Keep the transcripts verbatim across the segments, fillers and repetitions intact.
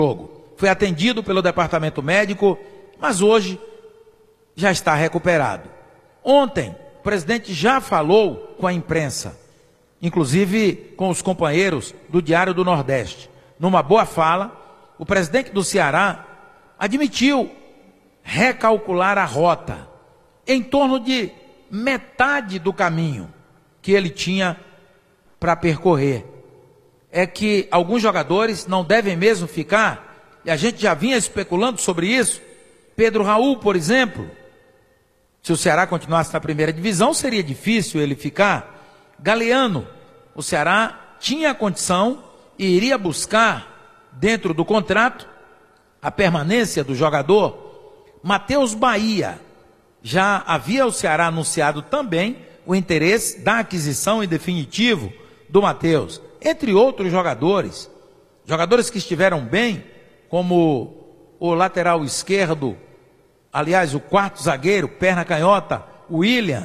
jogo. Foi atendido pelo departamento médico, mas hoje já está recuperado. Ontem, o presidente já falou com a imprensa, inclusive com os companheiros do Diário do Nordeste. Numa boa fala, o presidente do Ceará admitiu recalcular a rota em torno de metade do caminho que ele tinha para percorrer. É que alguns jogadores não devem mesmo ficar, e a gente já vinha especulando sobre isso. Pedro Raul, por exemplo, se o Ceará continuasse na primeira divisão, seria difícil ele ficar. Galeano, o Ceará tinha a condição e iria buscar, dentro do contrato, a permanência do jogador. Matheus Bahia, já havia o Ceará anunciado também o interesse da aquisição em definitivo do Matheus, entre outros jogadores, jogadores que estiveram bem, como o lateral esquerdo, aliás, o quarto zagueiro, perna canhota, o William,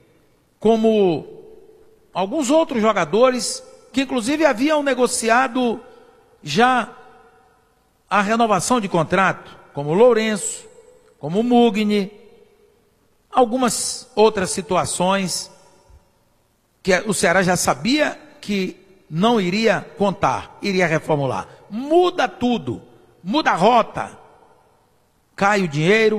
como alguns outros jogadores que inclusive haviam negociado já a renovação de contrato, como o Lourenço, como o Mugni, algumas outras situações que o Ceará já sabia que não iria contar, iria reformular. Muda tudo, muda a rota, cai o dinheiro,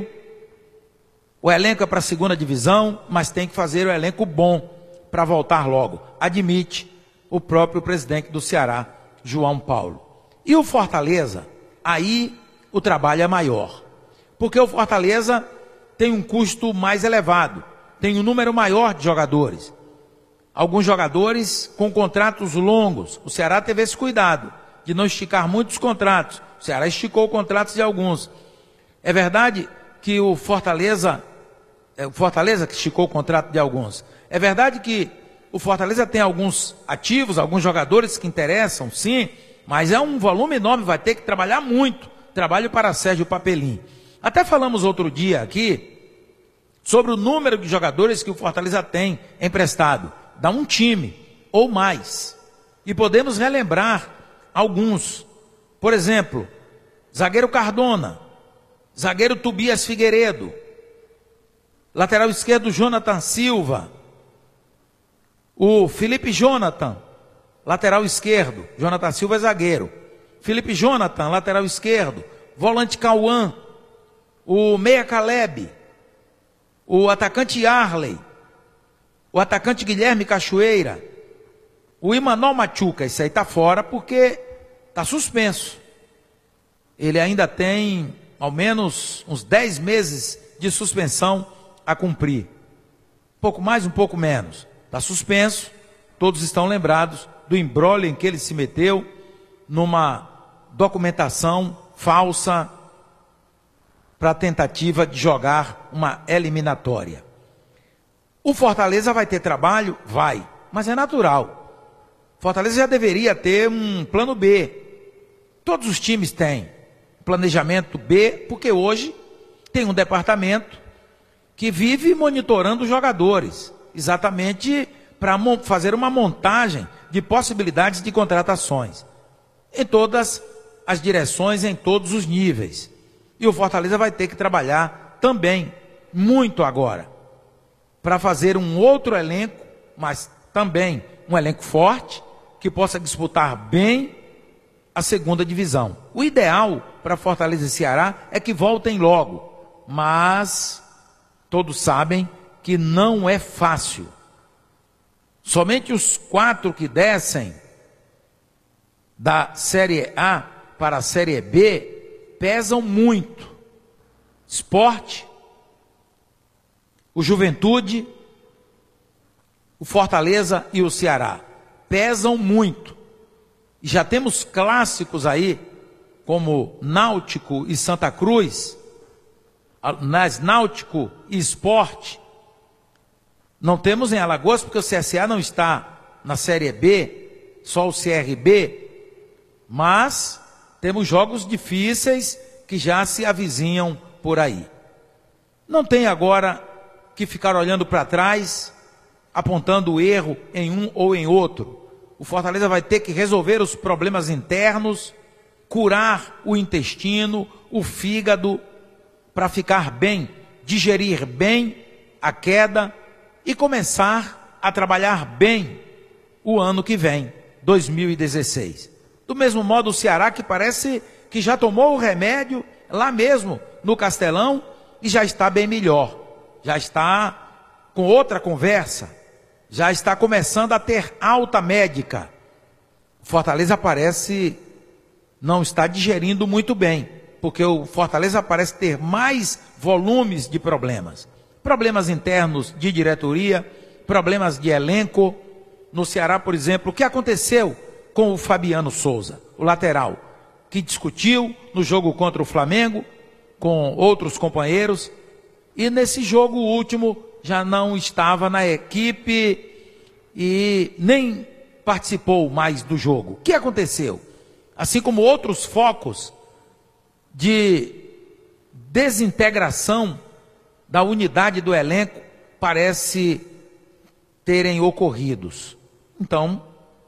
o elenco é para a segunda divisão, mas tem que fazer o elenco bom para voltar logo, admite o próprio presidente do Ceará, João Paulo. E o Fortaleza, aí o trabalho é maior, porque o Fortaleza tem um custo mais elevado, tem um número maior de jogadores. Alguns jogadores com contratos longos. O Ceará teve esse cuidado de não esticar muitos contratos. O Ceará esticou contratos de alguns. É verdade que o Fortaleza, é o Fortaleza que esticou o contrato de alguns. É verdade que o Fortaleza tem alguns ativos, alguns jogadores que interessam, sim, mas é um volume enorme, vai ter que trabalhar muito. Trabalho para Sérgio Papelim. Até falamos outro dia aqui sobre o número de jogadores que o Fortaleza tem emprestado. Dá um time ou mais. E podemos relembrar alguns. Por exemplo, zagueiro Cardona, zagueiro Tobias Figueiredo, lateral esquerdo Jonathan Silva, o Felipe Jonathan, lateral esquerdo, Jonathan Silva é zagueiro, Felipe Jonathan, lateral esquerdo, volante Cauã, o meia Caleb, o atacante Arley, o atacante Guilherme Cachoeira, o Imanol Machuca, isso aí está fora porque está suspenso. Ele ainda tem ao menos uns dez meses de suspensão a cumprir. Um pouco mais, um pouco menos. Está suspenso, todos estão lembrados do imbróglio em que ele se meteu numa documentação falsa para a tentativa de jogar uma eliminatória. O Fortaleza vai ter trabalho? Vai, mas é natural. Fortaleza já deveria ter um plano B. Todos os times têm planejamento B, porque hoje tem um departamento que vive monitorando os jogadores, exatamente para fazer uma montagem de possibilidades de contratações em todas as direções, em todos os níveis. E o Fortaleza vai ter que trabalhar também muito agora para fazer um outro elenco, mas também um elenco forte, que possa disputar bem a segunda divisão. O ideal para Fortaleza e Ceará é que voltem logo, mas todos sabem que não é fácil. Somente os quatro que descem da Série A para a Série B pesam muito. Sport, o Juventude, o Fortaleza e o Ceará pesam muito. E já temos clássicos aí, como Náutico e Santa Cruz, nas Náutico e Sport. Não temos em Alagoas, porque o C S A não está na Série B, só o C R B, mas temos jogos difíceis que já se avizinham por aí. Não tem agora que ficar olhando para trás, apontando o erro em um ou em outro. O Fortaleza vai ter que resolver os problemas internos curar o intestino, o fígado, para ficar bem, digerir bem a queda e começar a trabalhar bem o ano que vem, dois mil e dezesseis. Do mesmo modo, o Ceará, que parece que já tomou o remédio lá mesmo no Castelão e já está bem melhor, já está com outra conversa, já está começando a ter alta médica. Fortaleza parece não estar digerindo muito bem, porque o Fortaleza parece ter mais volumes de problemas. Problemas internos de diretoria, problemas de elenco. No Ceará, por exemplo, o que aconteceu com o Fabiano Souza, o lateral, que discutiu no jogo contra o Flamengo com outros companheiros e nesse jogo último já não estava na equipe e nem participou mais do jogo. O que aconteceu? Assim como outros focos de desintegração da unidade do elenco parece terem ocorridos. Então,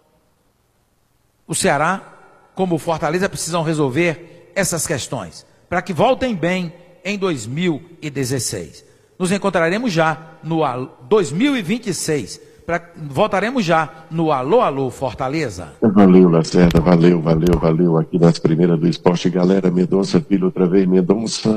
o Ceará, como o Fortaleza, precisam resolver essas questões, para que voltem bem em dois mil e dezesseis. Nos encontraremos já no dois mil e vinte e seis, pra, voltaremos já no Alô, Alô, Fortaleza. Valeu, Lacerda, valeu, valeu, valeu, aqui nas primeiras do esporte, galera. Mendonça Filho, outra vez, Mendonça.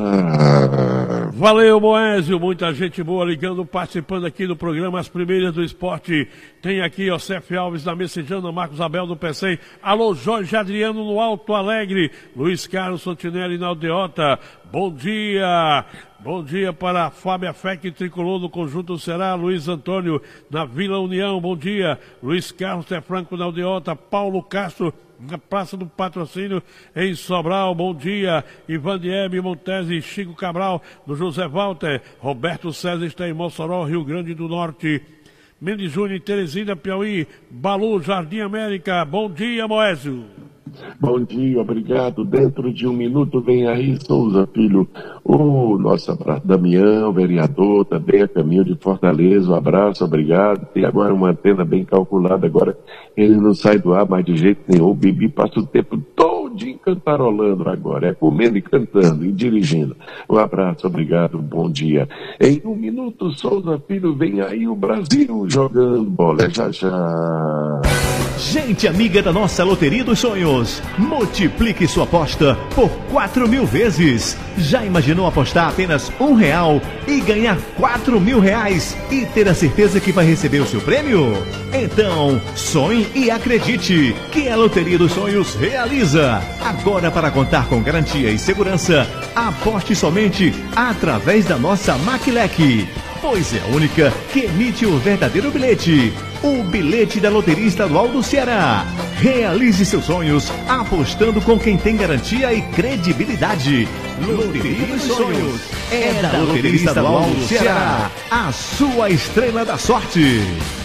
Valeu, Moésio, muita gente boa ligando, participando aqui do programa As Primeiras do Esporte. Tem aqui Josef Alves da Messejana, Marcos Abel do P E C E M, alô, Jorge Adriano no Alto Alegre, Luiz Carlos Santinelli na Aldeota, bom dia. Bom dia para Fábia Fec, tricolor do Conjunto Ceará, Luiz Antônio na Vila União, bom dia. Luiz Carlos Té Franco na Aldeota, Paulo Castro na Praça do Patrocínio em Sobral, bom dia. Ivan Diebe, Montese, Chico Cabral do José Walter, Roberto César está em Mossoró, Rio Grande do Norte. Mendes Júnior, Teresina, Piauí, Balu, Jardim América, bom dia, Moésio. Bom dia, obrigado. Dentro de um minuto vem aí Souza Filho, o nosso abraço, Damião, vereador, também a caminho de Fortaleza, um abraço, obrigado. Tem agora uma antena bem calculada, agora ele não sai do ar mais de jeito nenhum. O Bibi passa o tempo todinho cantarolando agora, é comendo e cantando e dirigindo. Um abraço, obrigado, bom dia. Em um minuto, Souza Filho, vem aí o Brasil jogando bola, já já. Gente amiga da nossa Loteria dos Sonhos, multiplique sua aposta por quatro mil vezes. Já imaginou apostar apenas um real e ganhar quatro mil reais e ter a certeza que vai receber o seu prêmio? Então, sonhe e acredite que a Loteria dos Sonhos realiza. Agora, para contar com garantia e segurança, aposte somente através da nossa Maquilec, pois é a única que emite o verdadeiro bilhete. O bilhete da Loteria Estadual do Ceará. Realize seus sonhos apostando com quem tem garantia e credibilidade. Loteria dos Sonhos é da Loteria Estadual do Ceará, a sua estrela da sorte.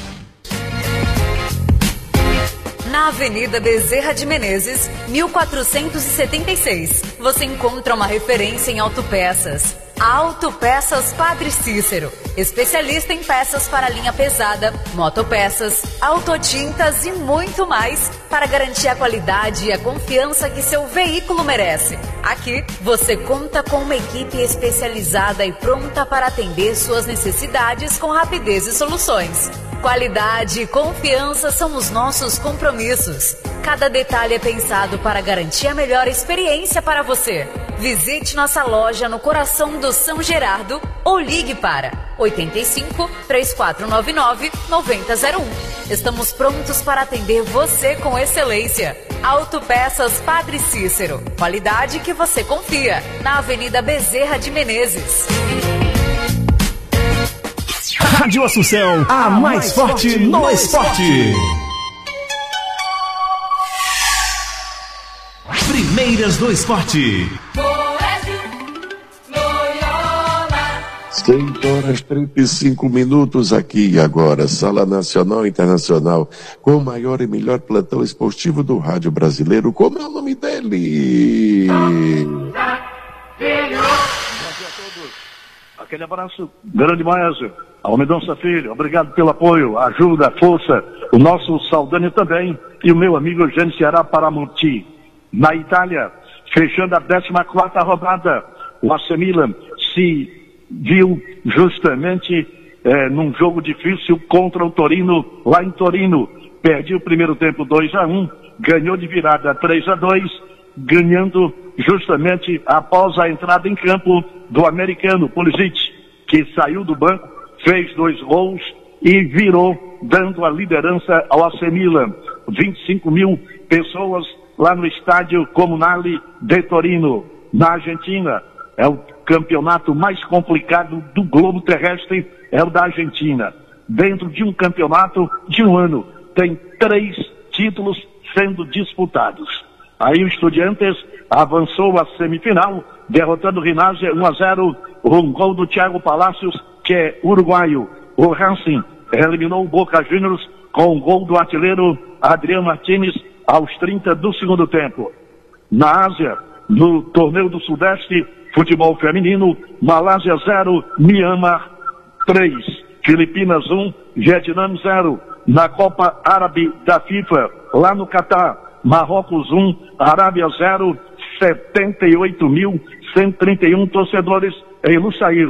Na Avenida Bezerra de Menezes, mil quatrocentos e setenta e seis, você encontra uma referência em autopeças. Autopeças Padre Cícero, especialista em peças para linha pesada, motopeças, autotintas e muito mais para garantir a qualidade e a confiança que seu veículo merece. Aqui você conta com uma equipe especializada e pronta para atender suas necessidades com rapidez e soluções. Qualidade e confiança são os nossos compromissos. Cada detalhe é pensado para garantir a melhor experiência para você. Visite nossa loja no coração do São Gerardo ou ligue para oito cinco, três quatro nove nove, nove zero zero um. Estamos prontos para atender você com excelência. Autopeças Padre Cícero. Qualidade que você confia. Na Avenida Bezerra de Menezes. Rádio Assunção, a mais forte no esporte. Primeiras do Esporte. seis horas e trinta e cinco minutos aqui e agora, Sala Nacional e Internacional, com o maior e melhor plantão esportivo do rádio brasileiro. Como é o nome dele? Bom dia a todos. Aquele abraço grande, Moésio. Ao Mendonça Filho, obrigado pelo apoio, ajuda, força. O nosso Saldanha também. E o meu amigo Eugênio Ceará Paramonti. Na Itália, fechando a décima quarta rodada, o A C Milan se viu justamente eh, num jogo difícil contra o Torino, lá em Torino. Perdeu o primeiro tempo dois a um, ganhou de virada três a dois, ganhando justamente após a entrada em campo do americano Pulisic, que saiu do banco, fez dois gols e virou, dando a liderança ao A C Milan. vinte e cinco mil pessoas lá no estádio Comunale de Torino. Na Argentina, é o campeonato mais complicado do globo terrestre, é o da Argentina. Dentro de um campeonato de um ano, tem três títulos sendo disputados. Aí o Estudiantes avançou à semifinal, derrotando o Rinásia um a zero, um gol do Thiago Palacios, que é uruguaio. O Racing eliminou o Boca Juniors com um gol do artilheiro Adriano Martínez aos trinta do segundo tempo. Na Ásia, no Torneio do Sudeste, futebol feminino, Malásia zero, Myanmar três, Filipinas um, Vietnã zero. Na Copa Árabe da FIFA, lá no Catar, Marrocos um, Arábia zero, setenta e oito mil cento e trinta e um torcedores em Lusail.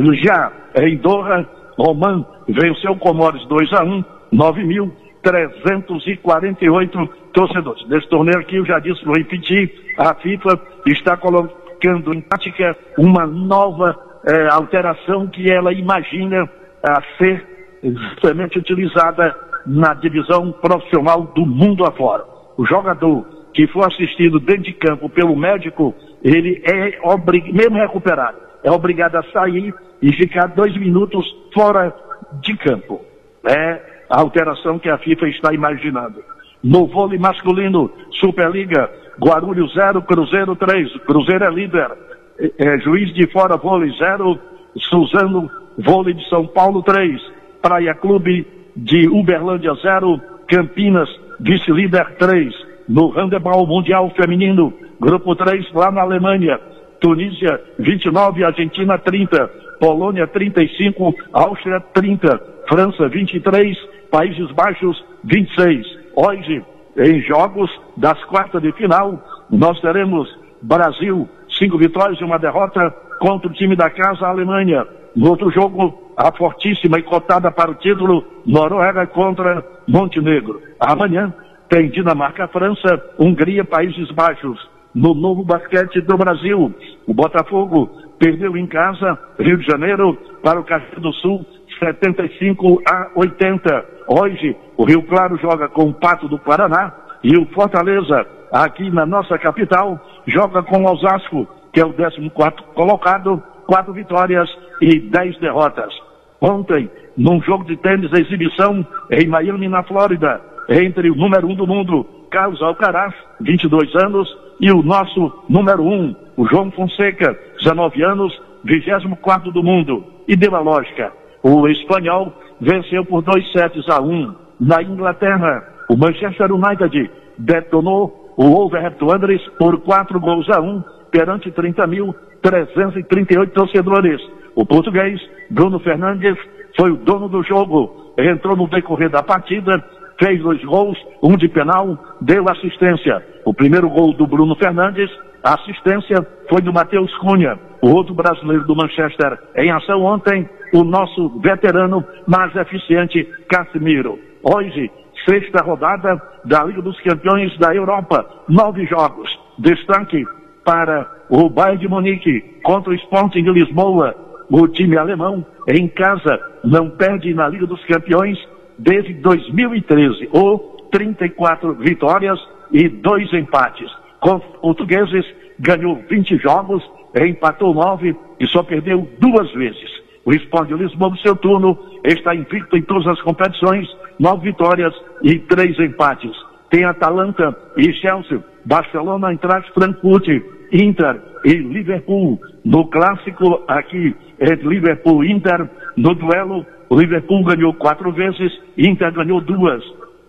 Já em Doha, Oman venceu Comores dois a um, nove mil trezentos e quarenta e oito torcedores. Nesse torneio aqui, eu já disse, vou repetir, a FIFA está colocando em prática uma nova eh, alteração que ela imagina a ser justamente utilizada na divisão profissional do mundo afora. O jogador que for assistido dentro de campo pelo médico, ele é obrigado, mesmo recuperado, é obrigado a sair e ficar dois minutos fora de campo. É a alteração que a FIFA está imaginando. No vôlei masculino, Superliga, Guarulhos zero, Cruzeiro três. Cruzeiro é líder. É, é, Juiz de Fora Vôlei zero, Suzano Vôlei de São Paulo três. Praia Clube de Uberlândia zero, Campinas vice-líder três. No handebol mundial feminino, grupo três lá na Alemanha, Tunísia vinte e nove, Argentina trinta, Polônia trinta e cinco, Áustria trinta, França vinte e três, Países Baixos vinte e seis. Hoje, em jogos das quartas de final, nós teremos Brasil, cinco vitórias e uma derrota contra o time da casa, a Alemanha. No outro jogo, a fortíssima e cotada para o título, Noruega contra Montenegro. Amanhã tem Dinamarca, França, Hungria, Países Baixos. No novo basquete do Brasil, o Botafogo perdeu em casa, Rio de Janeiro, para o Caxias do Sul, setenta e cinco a oitenta. Hoje, o Rio Claro joga com o Pato do Paraná e o Fortaleza, aqui na nossa capital, joga com o Osasco, que é o décimo quarto colocado, quatro vitórias e dez derrotas. Ontem, num jogo de tênis de exibição em Miami, na Flórida, entre o número um do mundo, Carlos Alcaraz, vinte e dois anos, e o nosso número um, o João Fonseca, dezenove anos, vigésimo quarto do mundo. E deu a lógica. O espanhol venceu por dois sets a um. Na Inglaterra, o Manchester United detonou o Wolverhampton Wanderers por quatro gols a um perante trinta mil trezentos e trinta e oito torcedores. O português, Bruno Fernandes, foi o dono do jogo. Entrou no decorrer da partida, fez dois gols, um de penal, deu assistência. O primeiro gol do Bruno Fernandes, a assistência foi do Matheus Cunha, o outro brasileiro do Manchester. Em ação ontem, o nosso veterano, mais eficiente, Casemiro. Hoje, sexta rodada da Liga dos Campeões da Europa, nove jogos. Destaque para o Bayern de Munique contra o Sporting de Lisboa. O time alemão, em casa, não perde na Liga dos Campeões desde dois mil e treze, ou trinta e quatro vitórias e dois empates. Com os portugueses, ganhou vinte jogos, empatou nove e só perdeu duas vezes. O Sporting de Lisboa, no seu turno, está invicto em todas as competições, nove vitórias e três empates. Tem Atalanta e Chelsea, Barcelona, Eintracht Frankfurt, Inter e Liverpool. No clássico aqui entre Liverpool e Inter, no duelo, o Liverpool ganhou quatro vezes, Inter ganhou duas.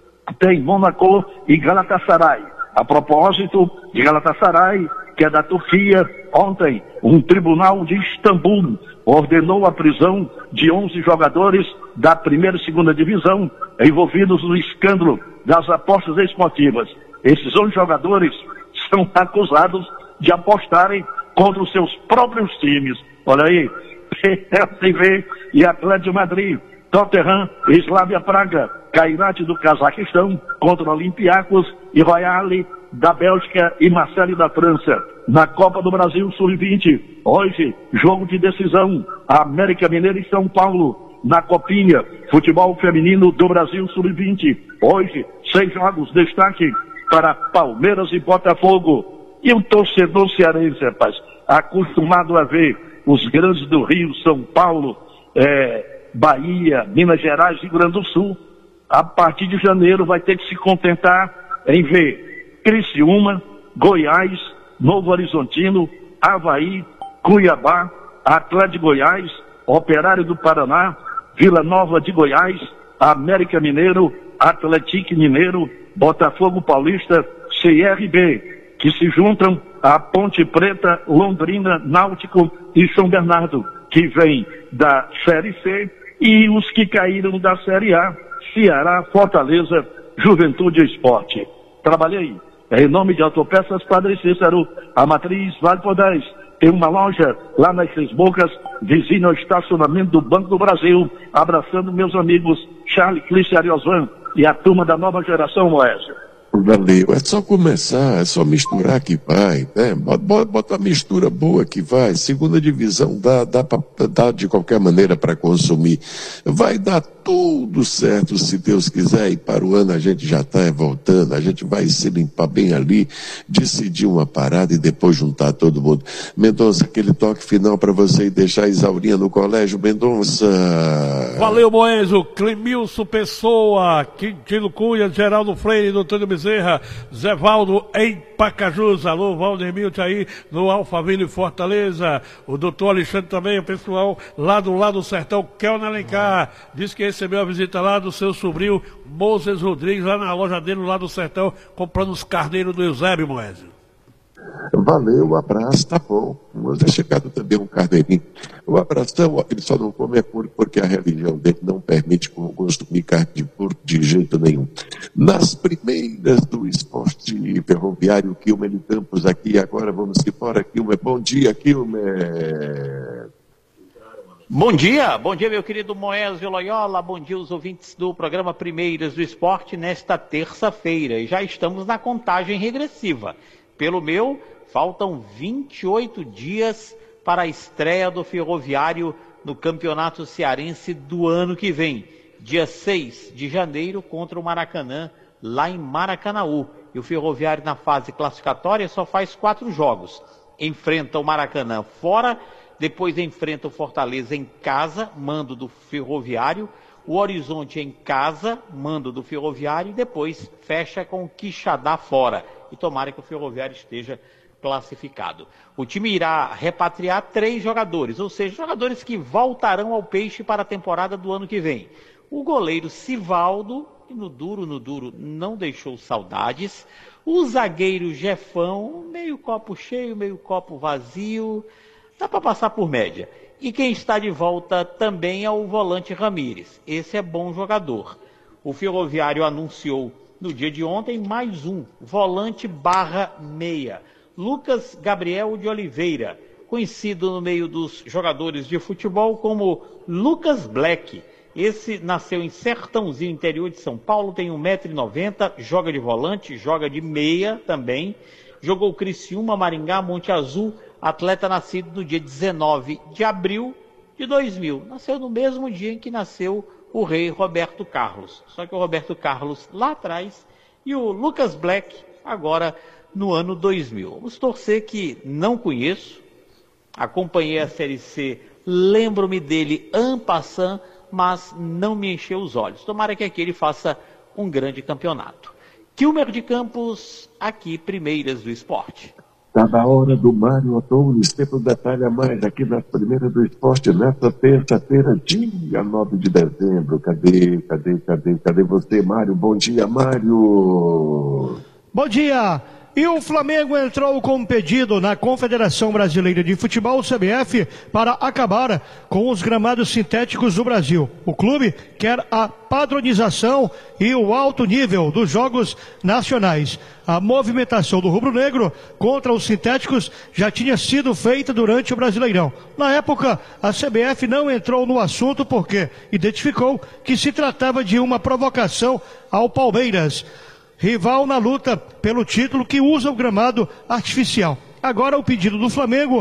Tem Monaco e Galatasaray. A propósito de Galatasaray, que é da Turquia, ontem um tribunal de Istambul ordenou a prisão de onze jogadores da primeira e segunda divisão envolvidos no escândalo das apostas esportivas. Esses onze jogadores são acusados de apostarem contra os seus próprios times. Olha aí, P S V e Atlético de Madrid, Tottenham e Slavia Praga, Kairat do Cazaquistão contra Olympiacos e Royal da Bélgica e Marseille da França. Na Copa do Brasil sub vinte, hoje, jogo de decisão, América Mineiro e São Paulo. Na Copinha, futebol feminino do Brasil sub vinte, hoje, seis jogos, destaque para Palmeiras e Botafogo. E o torcedor cearense, rapaz, acostumado a ver os grandes do Rio, São Paulo, é, Bahia, Minas Gerais e Rio Grande do Sul, a partir de janeiro vai ter que se contentar em ver Criciúma, Goiás, Novo Horizontino, Avaí, Cuiabá, Atlético de Goiás, Operário do Paraná, Vila Nova de Goiás, América Mineiro, Atlético Mineiro, Botafogo Paulista, C R B, que se juntam a Ponte Preta, Londrina, Náutico e São Bernardo, que vem da Série C, e os que caíram da Série A, Ceará, Fortaleza, Juventude e Esporte. Trabalhei. Em nome de Autopeças Padre Cícero, a matriz Vale por dez. Tem uma loja lá nas Seis Bocas, vizinho ao estacionamento do Banco do Brasil, abraçando meus amigos Charles, Clícia e Ariosvan e a turma da nova geração, Moésio. Valeu, é só começar, é só misturar que vai, né? Bota, bota a mistura boa que vai. Segunda divisão dá, dá, pra, dá de qualquer maneira para consumir. Vai dar tudo certo, se Deus quiser, e para o ano a gente já está voltando, a gente vai se limpar bem ali, decidir uma parada e depois juntar todo mundo. Mendonça, aquele toque final para você e deixar a Isaurinha no colégio, Mendonça. Valeu, Moenzo, Clemilson Pessoa, Quintino Cunha, Geraldo Freire, doutor Bezerra, Zé Valdo em Pacajus, alô, Valdemir aí no Alphaville Fortaleza, o doutor Alexandre também, o pessoal lá do lado do sertão, Kelna Alencar, diz que recebeu a visita lá do seu sobrinho Moses Rodrigues, lá na loja dele, lá do sertão, comprando os carneiros do Eusébio, Moésio. Valeu, um abraço, tá bom. Mas é chegado também um carneirinho. O abração, ele só não come é puro porque a religião dele não permite consumir carne de porco de jeito nenhum. Nas primeiras do esporte ferroviário, Quilmer de Campos aqui, agora vamos embora, Quilmer. Bom dia, Quilmer. Bom dia, bom dia meu querido Moésio Loyola, bom dia os ouvintes do programa Primeiras do Esporte nesta terça-feira. E já estamos na contagem regressiva. Pelo meu, faltam vinte e oito dias para a estreia do Ferroviário no Campeonato Cearense do ano que vem. Dia seis de janeiro contra o Maracanã, lá em Maracanaú. E o Ferroviário na fase classificatória só faz quatro jogos. Enfrenta o Maracanã fora, depois enfrenta o Fortaleza em casa, mando do Ferroviário. O Horizonte em casa, mando do Ferroviário. E depois fecha com o Quixadá fora. E tomara que o Ferroviário esteja classificado. O time irá repatriar três jogadores, ou seja, jogadores que voltarão ao Peixe para a temporada do ano que vem. O goleiro Sivaldo, que no duro, no duro, não deixou saudades. O zagueiro Jefão, meio copo cheio, meio copo vazio, dá para passar por média. E quem está de volta também é o volante Ramírez. Esse é bom jogador. O Ferroviário anunciou no dia de ontem mais um, volante barra meia. Lucas Gabriel de Oliveira, conhecido no meio dos jogadores de futebol como Lucas Black. Esse nasceu em Sertãozinho, interior de São Paulo, tem um metro e noventa, joga de volante, joga de meia também. Jogou Criciúma, Maringá, Monte Azul, atleta nascido no dia dezenove de abril de dois mil. Nasceu no mesmo dia em que nasceu o rei Roberto Carlos. Só que o Roberto Carlos lá atrás e o Lucas Black agora no ano dois mil. Vamos torcer que não conheço, acompanhei a Série C, lembro-me dele en passant, mas não me encheu os olhos. Tomara que aqui ele faça um grande campeonato. Quilmer de Campos, aqui, Primeiras do Esporte. Está na hora do Mário Ottoni, sempre detalha mais aqui nas Primeiras do Esporte, nesta terça-feira, dia nove de dezembro. Cadê, cadê, cadê, cadê você, Mário? Bom dia, Mário. Bom dia. E o Flamengo entrou com um pedido na Confederação Brasileira de Futebol, C B F, para acabar com os gramados sintéticos do Brasil. O clube quer a padronização e o alto nível dos jogos nacionais. A movimentação do rubro-negro contra os sintéticos já tinha sido feita durante o Brasileirão. Na época, a C B F não entrou no assunto porque identificou que se tratava de uma provocação ao Palmeiras, rival na luta pelo título, que usa o gramado artificial. Agora o pedido do Flamengo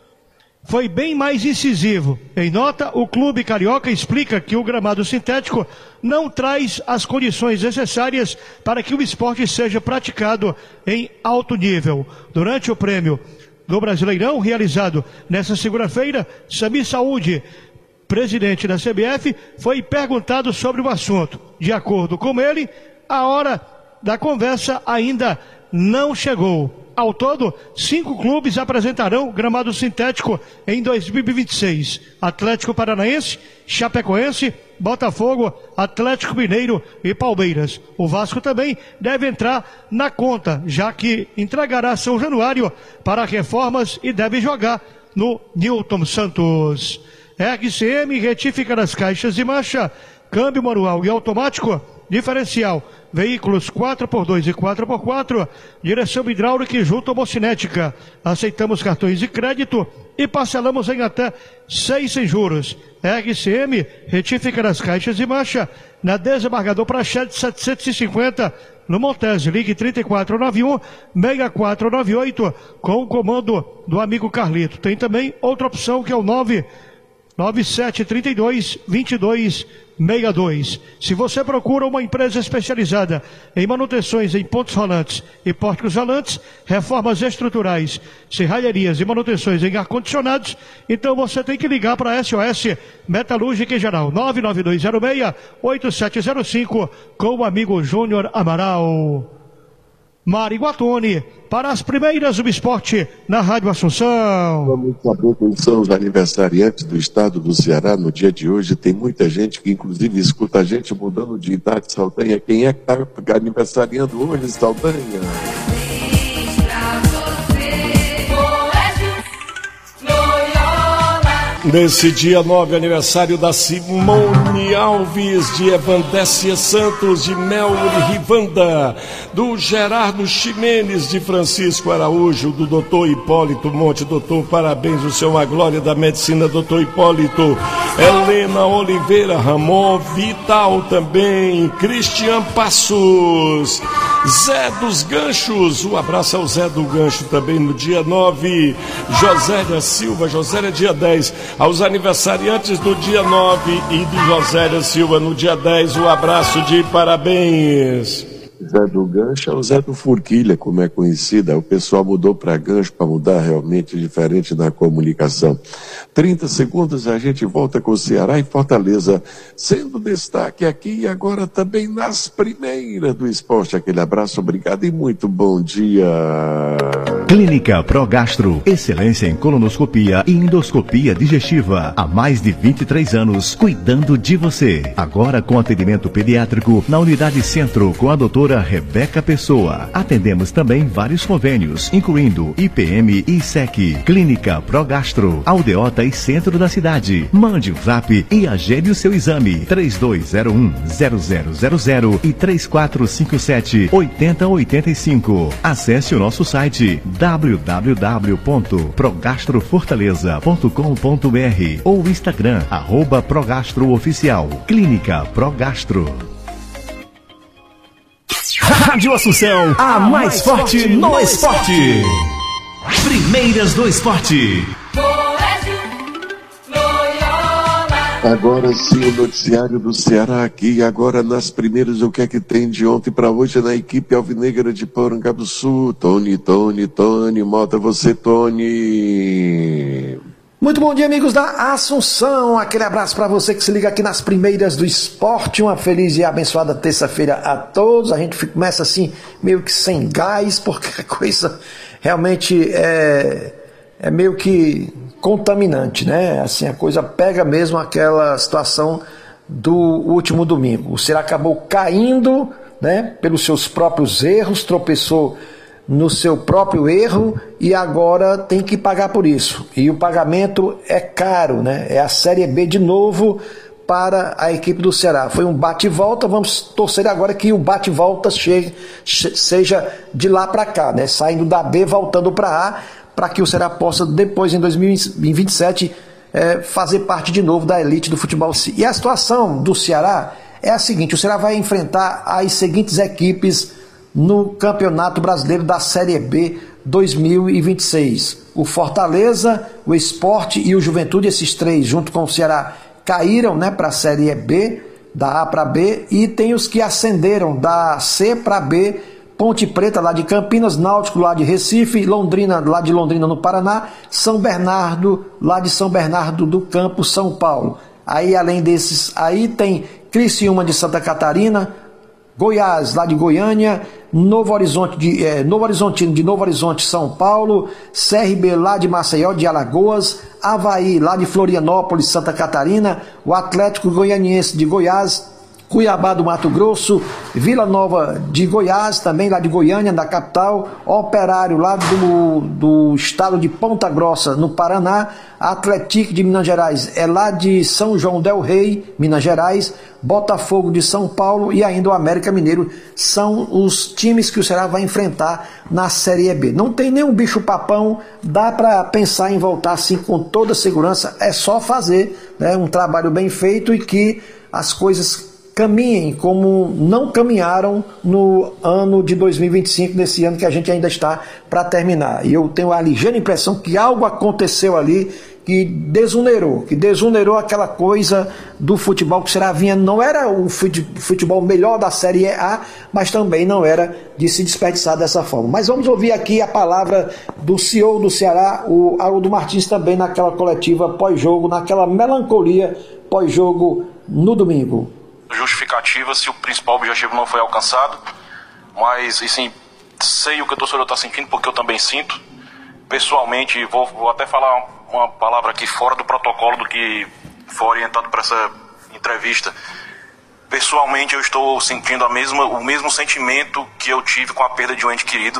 foi bem mais incisivo. Em nota, o clube carioca explica que o gramado sintético não traz as condições necessárias para que o esporte seja praticado em alto nível. Durante o prêmio do Brasileirão, realizado nesta segunda-feira, Samir Saúde, presidente da C B F, foi perguntado sobre o assunto. De acordo com ele, a hora da conversa ainda não chegou. Ao todo, cinco clubes apresentarão gramado sintético em dois mil e vinte e seis. Atlético Paranaense, Chapecoense, Botafogo, Atlético Mineiro e Palmeiras. O Vasco também deve entrar na conta, já que entregará São Januário para reformas e deve jogar no Newton Santos. R C M, retífica das caixas de marcha, câmbio manual e automático, diferencial, veículos quatro por dois e quatro por quatro, direção hidráulica e junta homocinética. Aceitamos cartões de crédito e parcelamos em até seis sem juros. R C M, retífica das caixas de marcha, na Desembargador Prachete setecentos e cinquenta, no Montese. Ligue trinta e quatro noventa e um, sessenta e quatro noventa e oito, com o comando do amigo Carlito. Tem também outra opção que é o nove nove sete três dois, dois dois seis dois. Se você procura uma empresa especializada em manutenções em pontos rolantes e pórticos rolantes, reformas estruturais, serralherias e manutenções em ar-condicionados, então você tem que ligar para a S O S Metalúrgica em Geral, nove nove dois zero seis, oito sete zero cinco, com o amigo Júnior Amaral. Mari Guatoni, para as primeiras do esporte na Rádio Assunção. Vamos saber quem são os aniversariantes do estado do Ceará no dia de hoje. Tem muita gente que inclusive escuta a gente mudando de idade. Saldanha, quem é que está aniversariando hoje, Saldanha? Nesse dia nove, aniversário da Simone Alves, de Evandécia Santos, de Melri Rivanda, do Gerardo Ximenes, de Francisco Araújo, do doutor Hipólito Monte. Doutor, parabéns, o senhor é uma glória da medicina, doutor Hipólito. Helena Oliveira Ramon, Vital também, Cristian Passos, Zé dos Ganchos, um abraço ao Zé do Gancho também no dia nove, Josélia Silva, Josélia dia dez, aos aniversariantes do dia nove e de Josélia Silva no dia dez, um abraço de parabéns. Zé do Gancho é o Zé do Forquilha, como é conhecida. O pessoal mudou para Gancho para mudar realmente diferente na comunicação. trinta segundos a gente volta com o Ceará e Fortaleza, sendo destaque aqui e agora também nas primeiras do esporte. Aquele abraço, obrigado e muito bom dia. Clínica Progastro, excelência em colonoscopia e endoscopia digestiva. Há mais de vinte e três anos, cuidando de você. Agora com atendimento pediátrico na Unidade Centro, com a doutora Rebeca Pessoa. Atendemos também vários convênios, incluindo I P M e I S E C. Clínica Progastro, Aldeota e centro da cidade. Mande um zap e agende o seu exame. três dois zero um, zero zero zero zero e três quatro cinco sete, oito zero oito cinco. Acesse o nosso site w w w ponto progastrofortaleza ponto com ponto b r ou Instagram, arroba Progastrooficial. Clínica Progastro. Rádio Assunção, a mais forte no esporte. Primeiras do esporte. Agora sim, o noticiário do Ceará aqui, agora nas primeiras, o que é que tem de ontem para hoje na equipe alvinegra de Porangabuçu. Tony, Tony, Tony, mostra você, Tony. Muito bom dia, amigos da Assunção. Aquele abraço para você que se liga aqui nas primeiras do esporte. Uma feliz e abençoada terça-feira a todos. A gente começa assim, meio que sem gás, porque a coisa realmente é, é meio que contaminante, né? Assim, a coisa pega mesmo aquela situação do último domingo. O Ceará acabou caindo, né, pelos seus próprios erros, tropeçou no seu próprio erro e agora tem que pagar por isso. E o pagamento é caro, né? É a Série B de novo para a equipe do Ceará. Foi um bate e volta, vamos torcer agora que o bate e volta chegue, seja de lá para cá, né? Saindo da B, voltando para A, para que o Ceará possa depois em dois mil e vinte e sete é, fazer parte de novo da elite do futebol. E a situação do Ceará é a seguinte: o Ceará vai enfrentar as seguintes equipes no Campeonato Brasileiro da Série B dois mil e vinte e seis. O Fortaleza, o Sport e o Juventude, esses três junto com o Ceará caíram, né, para a Série B, da A para B, e tem os que ascenderam da C para B: Ponte Preta lá de Campinas, Náutico lá de Recife, Londrina lá de Londrina no Paraná, São Bernardo lá de São Bernardo do Campo, São Paulo. Aí além desses aí tem Criciúma de Santa Catarina, Goiás lá de Goiânia, Novo Horizonte de, é, Novo Horizontino de Novo Horizonte, São Paulo, C R B lá de Maceió de Alagoas, Avaí lá de Florianópolis, Santa Catarina, o Atlético Goianiense de Goiás, Cuiabá do Mato Grosso, Vila Nova de Goiás, também lá de Goiânia, da capital, Operário lá do, do estado de Ponta Grossa, no Paraná, Atlético de Minas Gerais é lá de São João del Rei, Minas Gerais, Botafogo de São Paulo e ainda o América Mineiro são os times que o Ceará vai enfrentar na Série B. Não tem nenhum bicho papão, dá para pensar em voltar assim com toda segurança, é só fazer, né, um trabalho bem feito e que as coisas caminhem como não caminharam no ano de dois mil e vinte e cinco, nesse ano que a gente ainda está para terminar. E eu tenho a ligeira impressão que algo aconteceu ali que desonerou, que desonerou aquela coisa do futebol que o Ceará vinha, não era o futebol melhor da Série A, mas também não era de se desperdiçar dessa forma. Mas vamos ouvir aqui a palavra do C E O do Ceará, o Haroldo Martins, também naquela coletiva pós-jogo, naquela melancolia pós-jogo no domingo. Justificativa se o principal objetivo não foi alcançado, mas e sim, sei o que o torcedor está sentindo, porque eu também sinto. Pessoalmente, vou, vou até falar uma palavra aqui fora do protocolo do que foi orientado para essa entrevista. Pessoalmente, eu estou sentindo a mesma, o mesmo sentimento que eu tive com a perda de um ente querido.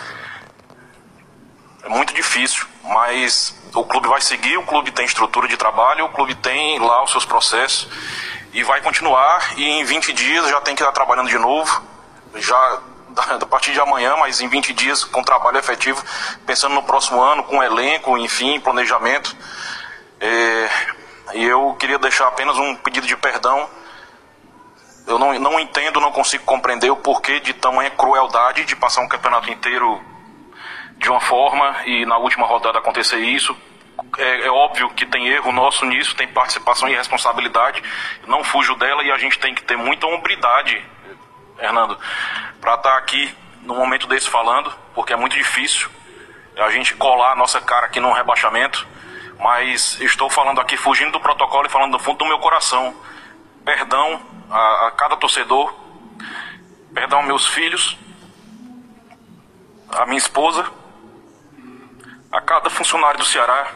É muito difícil, mas o clube vai seguir, o clube tem estrutura de trabalho, o clube tem lá os seus processos e vai continuar, e em vinte dias já tem que estar trabalhando de novo, já a partir de amanhã, mas em vinte dias com trabalho efetivo, pensando no próximo ano, com elenco, enfim, planejamento. É, e eu queria deixar apenas um pedido de perdão. Eu não, não entendo, não consigo compreender o porquê de tamanha crueldade de passar um campeonato inteiro de uma forma e na última rodada acontecer isso. É, é óbvio que tem erro nosso nisso, tem participação e responsabilidade, não fujo dela, e a gente tem que ter muita hombridade, Hernando, para estar aqui no momento desse falando, porque é muito difícil a gente colar a nossa cara aqui num rebaixamento, mas estou falando aqui fugindo do protocolo e falando do fundo do meu coração. Perdão a, a cada torcedor, perdão aos meus filhos, a minha esposa, a cada funcionário do Ceará.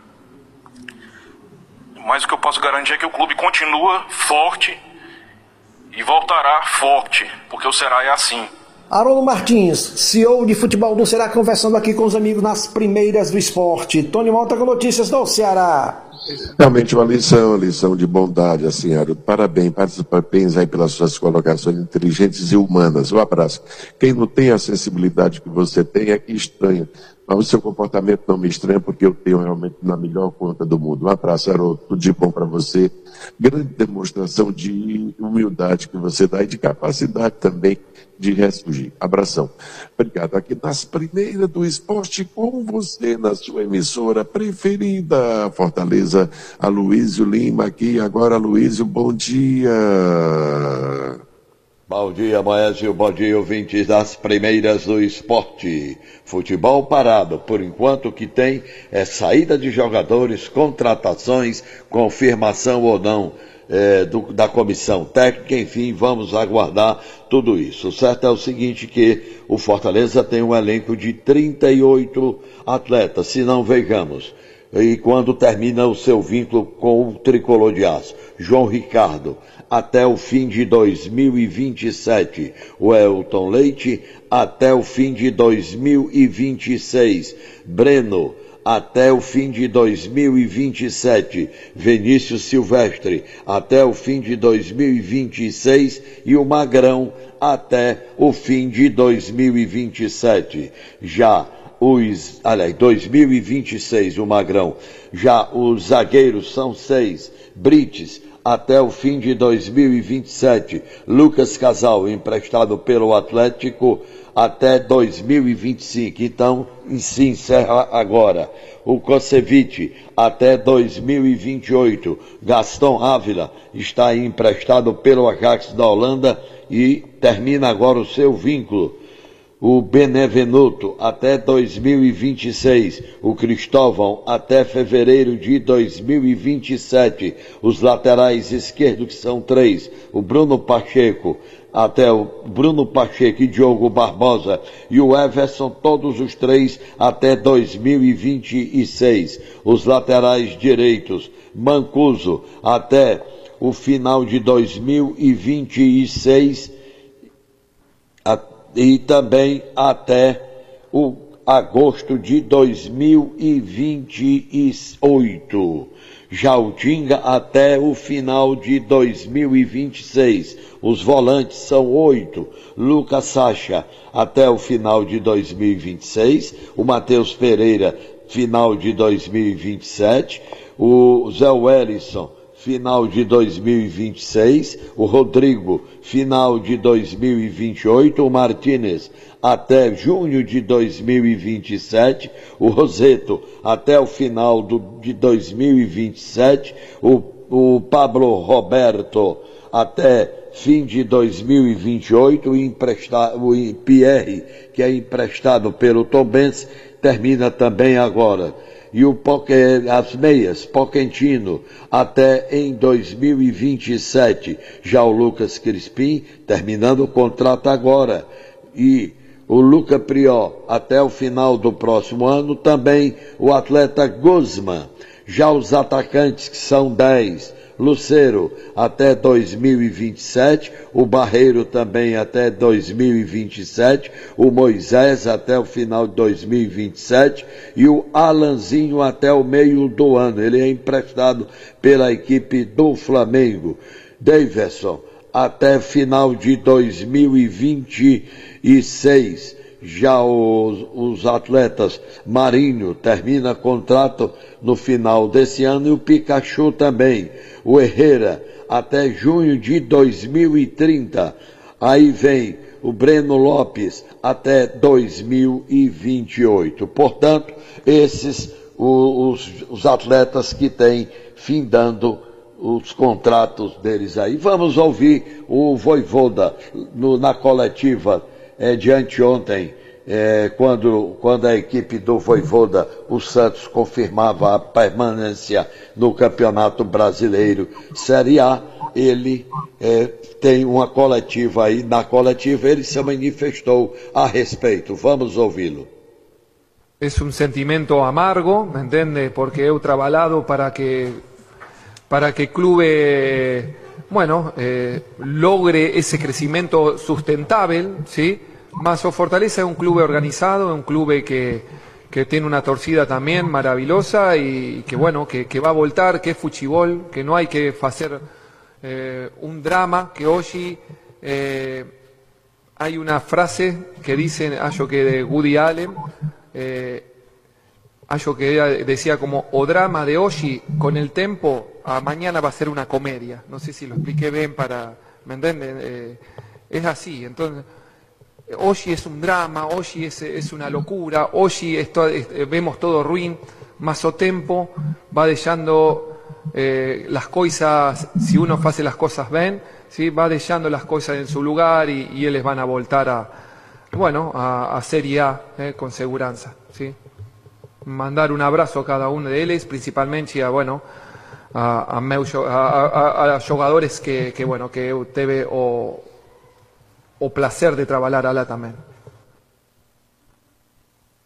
Mas o que eu posso garantir é que o clube continua forte e voltará forte, porque o Ceará é assim. Haroldo Martins, C E O de futebol do Ceará, conversando aqui com os amigos nas primeiras do esporte. Tony Malta com notícias do Ceará. Realmente uma lição, uma lição de bondade, assim, Haroldo. Parabéns, parabéns aí pelas suas colocações inteligentes e humanas. Um abraço. Quem não tem a sensibilidade que você tem é que estranha. Mas o seu comportamento não me estranha, porque eu tenho realmente na melhor conta do mundo. Um abraço, Haroldo. Tudo de bom para você. Grande demonstração de humildade que você dá e de capacidade também de ressurgir. Abração. Obrigado. Aqui nas primeiras do esporte, com você na sua emissora preferida, Fortaleza, Aloysio Lima aqui. Agora, Aloysio, bom dia. Bom dia, Moésio. Bom dia, ouvintes das primeiras do esporte. Futebol parado, por enquanto o que tem é saída de jogadores, contratações, confirmação ou não é, do, da comissão técnica, enfim, vamos aguardar tudo isso. O certo é o seguinte, que o Fortaleza tem um elenco de trinta e oito atletas, se não vejamos. e quando termina o seu vínculo com o Tricolor de Aço. João Ricardo, até o fim de dois mil e vinte e sete. O Elton Leite, até o fim de dois mil e vinte e seis. Breno, até o fim de dois mil e vinte e sete. Vinícius Silvestre, até o fim de dois mil e vinte e seis. E o Magrão, até o fim de dois mil e vinte e sete. Já os, aliás, dois mil e vinte e seis, o Magrão. Já os zagueiros são seis. Brites, até o fim de dois mil e vinte e sete. Lucas Casal, emprestado pelo Atlético, até dois mil e vinte e cinco. Então, se encerra agora. O Kosevic, até dois mil e vinte e oito. Gaston Ávila está emprestado pelo Ajax da Holanda e termina agora o seu vínculo. O Benevenuto, até dois mil e vinte e seis. O Cristóvão, até fevereiro de dois mil e vinte e sete. Os laterais esquerdos, que são três. O Bruno Pacheco, até o Bruno Pacheco e Diogo Barbosa. E o Everson, todos os três, até dois mil e vinte e seis. Os laterais direitos, Mancuso, até o final de dois mil e vinte e seis. E também até o agosto de dois mil e vinte e oito. Já o Tinga até o final de dois mil e vinte e seis. Os volantes são oito. Lucas Sacha até o final de dois mil e vinte e seis. O Matheus Pereira, final de dois mil e vinte e sete. O Zé Wellison, final de dois mil e vinte e seis, o Rodrigo, final de dois mil e vinte e oito, o Martínez, até junho de dois mil e vinte e sete, o Roseto, até o final do, de dois mil e vinte e sete, o, o Pablo Roberto, até fim de dois mil e vinte e oito, o, empresta, o Pierre, que é emprestado pelo Tombense, termina também agora. E o as meias, Poquentino, até em dois mil e vinte e sete. Já o Lucas Crispim, terminando o contrato agora. E o Luca Prió, até o final do próximo ano. Também o atleta Guzman. Já os atacantes, que são dez. Lucero, até dois mil e vinte e sete, o Barreiro também até dois mil e vinte e sete, o Moisés até o final de dois mil e vinte e sete e o Alanzinho até o meio do ano. Ele é emprestado pela equipe do Flamengo. Daverson, até final de dois mil e vinte e seis. Já os, os atletas, Marinho termina contrato no final desse ano e o Pikachu também. O Herrera até junho de dois mil e trinta. Aí vem o Breno Lopes até dois mil e vinte e oito. Portanto, esses os, os atletas que têm findando os contratos deles aí. Vamos ouvir o Voivoda no, na coletiva É, de anteontem, é, quando, quando a equipe do Voivoda, o Santos, confirmava a permanência no Campeonato Brasileiro Série A, ele é, tem uma coletiva aí, na coletiva ele se manifestou a respeito. Vamos ouvi-lo. É um sentimento amargo, me entende? Porque eu trabalhado para que para que clube bueno, eh, logre ese crecimiento sustentable, ¿sí? Más o Fortaleza es un club organizado, es un club que, que tiene una torcida también maravillosa y que, bueno, que, que va a voltar, que es fuchibol, que no hay que hacer eh, un drama, que hoy eh, hay una frase que dice, ayo que de Woody Allen, eh, ayo que decía como, o drama de hoy con el tempo, a mañana va a ser una comedia. No sé si lo expliqué bien para, ¿me entienden? Eh, es así, entonces, hoy es un drama, hoy es, es una locura, hoy esto, eh, vemos todo ruin, más o tempo va dejando eh, las cosas, si uno hace las cosas bien, ¿sí? Va dejando las cosas en su lugar y, y ellos van a voltar a, bueno, a, a Serie A eh, con seguridad, ¿sí? Mandar un abrazo a cada uno de ellos, principalmente a, bueno, a, a, meus, a, a, a jugadores que, que, bueno, que teve o, o placer de trabalhar lá também.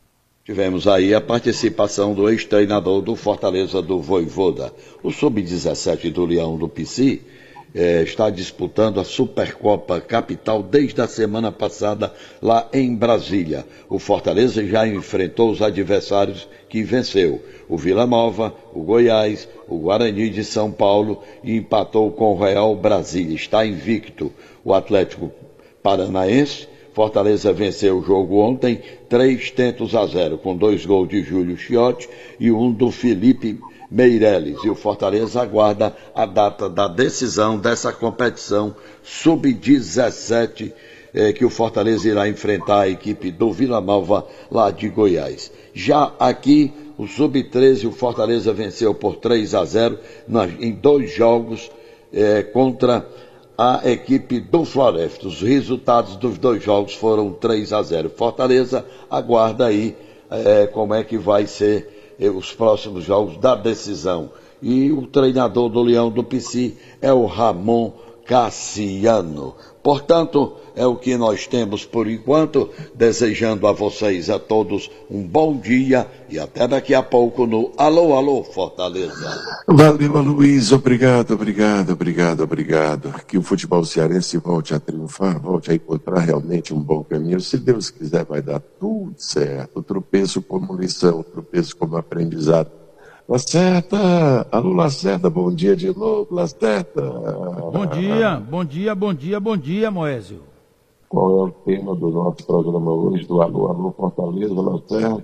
Tivemos aí a participação do ex-treinador do Fortaleza do Vojvoda. O sub dezessete do Leão do P C eh, está disputando a Supercopa Capital desde a semana passada lá em Brasília. O Fortaleza já enfrentou os adversários que venceu: o Vila Nova, o Goiás, o Guarani de São Paulo, e empatou com o Real Brasília. Está invicto. O Atlético Paranaense, Fortaleza venceu o jogo ontem, três tentos a zero, com dois gols de Júlio Chiotti e um do Felipe Meireles. E o Fortaleza aguarda a data da decisão dessa competição sub dezessete, eh, que o Fortaleza irá enfrentar a equipe do Vila Nova, lá de Goiás. Já aqui, o sub treze, o Fortaleza venceu por três a zero na, em dois jogos eh, contra a equipe do Floresta. Os resultados dos dois jogos foram três a zero. Fortaleza aguarda aí eh, como é que vai ser eh, os próximos jogos da decisão. E o treinador do Leão do P C é o Ramon Cassiano. Portanto, é o que nós temos por enquanto, desejando a vocês, a todos, um bom dia e até daqui a pouco no Alô, Alô, Fortaleza. Valeu, Luiz, obrigado, obrigado, obrigado, obrigado. Que o futebol cearense volte a triunfar, volte a encontrar realmente um bom caminho. Se Deus quiser, vai dar tudo certo. O tropeço como lição, o tropeço como aprendizado. Lacerda, alô Lacerda, bom dia de novo, Lacerda. Bom dia, bom dia, bom dia, bom dia, Moésio. Qual é o tema do nosso programa hoje, do Alô, Alô Fortaleza, Lacerda?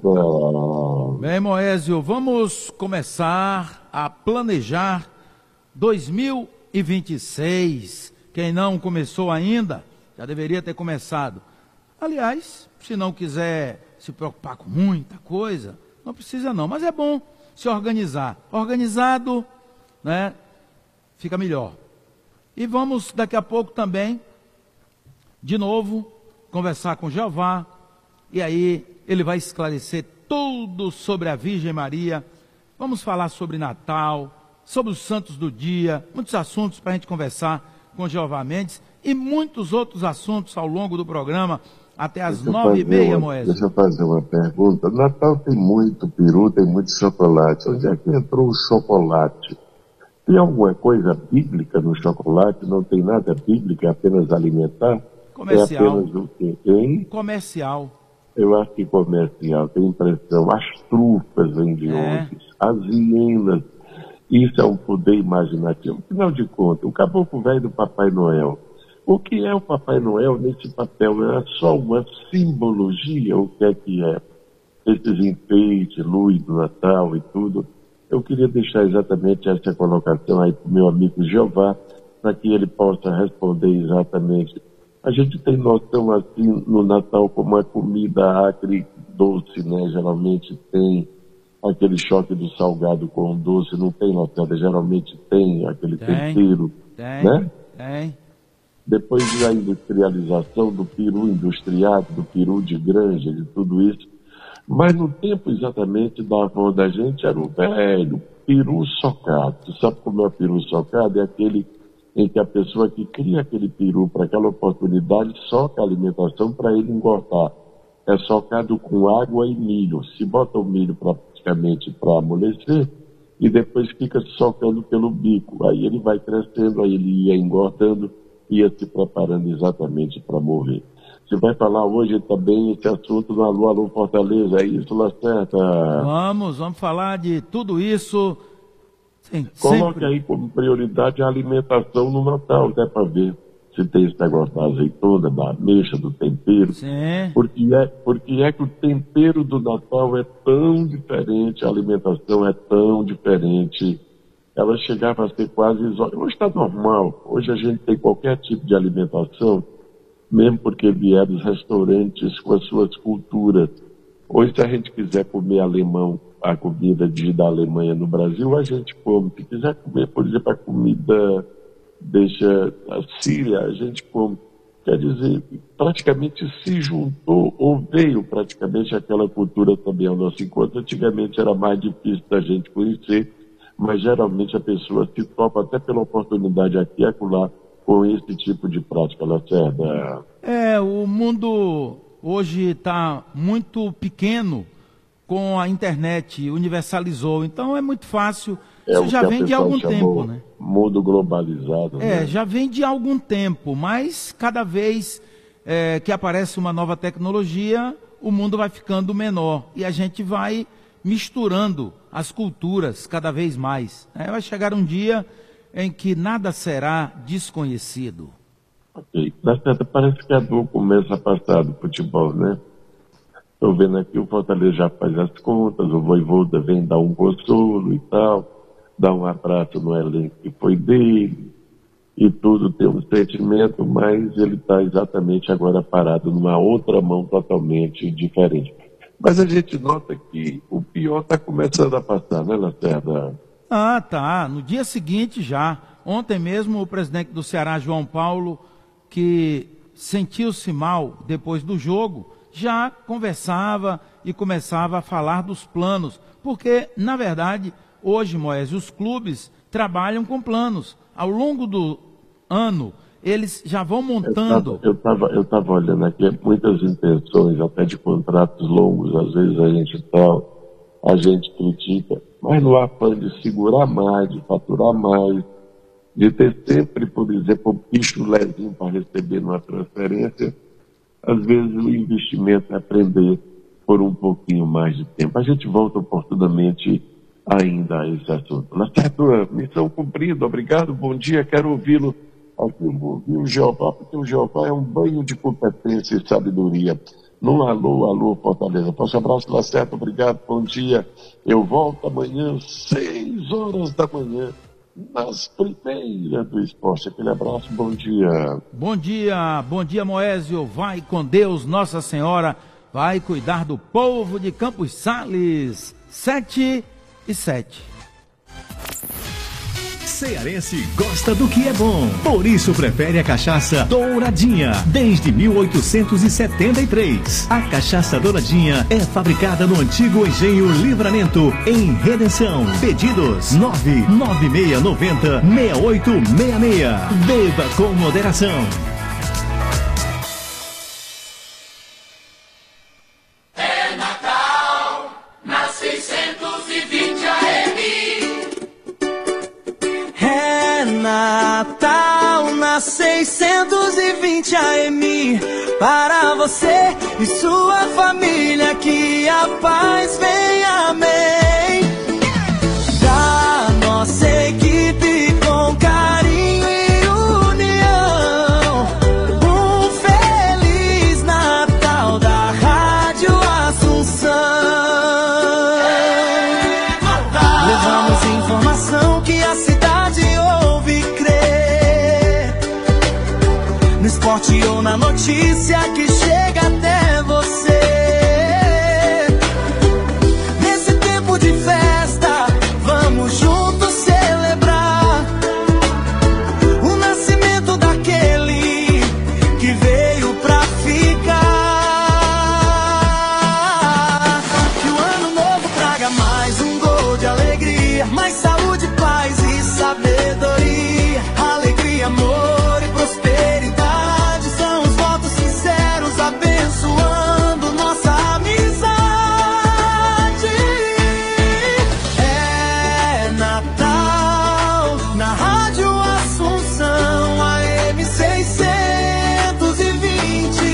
Bem, Moésio, vamos começar a planejar dois mil e vinte e seis. Quem não começou ainda, já deveria ter começado. Aliás, se não quiser se preocupar com muita coisa, não precisa não, mas é bom se organizar. Organizado, né, fica melhor. E vamos daqui a pouco também, de novo, conversar com Jeová, e aí ele vai esclarecer tudo sobre a Virgem Maria. Vamos falar sobre Natal, sobre os santos do dia, muitos assuntos para a gente conversar com Jeová Mendes, e muitos outros assuntos ao longo do programa, até às nove e meia, Moésio. Deixa eu fazer uma pergunta. Natal tem muito peru, tem muito chocolate. Onde é que entrou o chocolate? Tem alguma coisa bíblica no chocolate? Não tem nada bíblico, é apenas alimentar? Comercial. É apenas o quê? Hein? Comercial. Eu acho que comercial, tem impressão. As trufas vêm de É. onde? As hienas. Isso é um poder imaginativo. Afinal de contas, o caboclo velho do Papai Noel. O que é o Papai Noel nesse papel? É só uma simbologia? O que é que é? Esses enfeites, luz do Natal e tudo. Eu queria deixar exatamente essa colocação aí para o meu amigo Jeová, para que ele possa responder exatamente. A gente tem noção assim no Natal como a comida acre doce, né? Geralmente tem aquele choque do salgado com o doce, não tem, Lacerda? Geralmente tem aquele Tem, tempero, tem, né? tem. Depois da industrialização, do peru industriado, do peru de granja, de tudo isso. Mas no tempo exatamente da avó da gente era o velho peru socado. Você sabe como é o peru socado? É aquele em que a pessoa que cria aquele peru para aquela oportunidade soca a alimentação para ele engordar. É socado com água e milho. Se bota o milho praticamente para amolecer e depois fica socando pelo bico. Aí ele vai crescendo, aí ele ia engordando, ia se preparando exatamente para morrer. Você vai falar hoje também esse assunto no Alô, Alô Fortaleza, é isso, Lacerda? Vamos, vamos falar de tudo isso. Sim, Coloque sempre. aí como prioridade a alimentação no Natal, até para ver se tem esse negócio da azeitona, da ameixa, do tempero. Sim. Porque é, porque é que o tempero do Natal é tão diferente, a alimentação é tão diferente. Ela chegava a ser quase isolada. Hoje está normal. Hoje a gente tem qualquer tipo de alimentação, mesmo porque vieram os restaurantes com as suas culturas. Hoje, se a gente quiser comer alemão, a comida de, da Alemanha no Brasil, a gente come. Se quiser comer, por exemplo, a comida deixa a Síria, a gente come. Quer dizer, praticamente se juntou, ou veio praticamente aquela cultura também ao nosso encontro. Antigamente era mais difícil da gente conhecer, mas geralmente a pessoa se topa até pela oportunidade aqui e acolá com esse tipo de prática, Lacerda. É, o mundo hoje está muito pequeno com a internet, universalizou. Então é muito fácil. É Isso já vem de algum tempo, né? Mundo globalizado. É, né? já vem de algum tempo, mas cada vez é, que aparece uma nova tecnologia, o mundo vai ficando menor e a gente vai misturando as culturas cada vez mais. É, vai chegar um dia em que nada será desconhecido. Ok. Dá certo, parece que a dor começa a passar do futebol, né? Estou vendo aqui, o Fortaleza já faz as contas, o Vojvoda vem dar um consolo e tal, dar um abraço no elenco que foi dele, e tudo tem um sentimento, mas ele está exatamente agora parado numa outra mão totalmente diferente. Mas a gente nota que o pior está começando a passar, né, Lacerda? Ah, tá. No dia seguinte já. Ontem mesmo o presidente do Ceará, João Paulo, que sentiu-se mal depois do jogo, já conversava e começava a falar dos planos. Porque, na verdade, hoje, Moés, os clubes trabalham com planos. Ao longo do ano, eles já vão montando... Eu estava eu tava olhando aqui, muitas intenções, até de contratos longos, às vezes a gente tal, a gente critica, mas no afã de segurar mais, de faturar mais, de ter sempre, por exemplo, um pichulezinho para receber numa transferência, às vezes o investimento é aprender por um pouquinho mais de tempo. A gente volta oportunamente ainda a esse assunto. Na certa missão cumprida, obrigado, bom dia, quero ouvi-lo. Aqui eu vou ouvir o Jeová, porque o Jeová é um banho de competência e sabedoria. Num alô, alô, Fortaleza. Forte abraço, Lacerda, obrigado, bom dia. Eu volto amanhã, seis horas da manhã, nas primeiras do esporte. Aquele abraço, bom dia. Bom dia, bom dia, Moésio. Vai com Deus, Nossa Senhora vai cuidar do povo de Campos Sales. Sete e sete. Cearense gosta do que é bom, por isso prefere a cachaça Douradinha, desde mil oitocentos e setenta e três. A cachaça Douradinha é fabricada no antigo engenho Livramento, em Redenção. Pedidos nove nove seis nove zero seis oito seis seis. Beba com moderação. É Natal, na seiscentos e vinte A M. É Natal na seiscentos e vinte A M. Para você e sua família, que a paz venha, amém. Da nossa equipe com carinho e união, um feliz Natal da Rádio Assunção. Levamos informação que a cidade ouve crer, no esporte ou na notícia que chega até você. Nesse tempo de festa, vamos juntos celebrar o nascimento daquele que veio pra ficar. Que o ano novo traga mais um gol de alegria, mais saúde, paz e sabedoria, alegria, amor e prosperidade são os votos sinceros abençoando nossa amizade. É Natal na Rádio Assunção, A M seiscentos e vinte.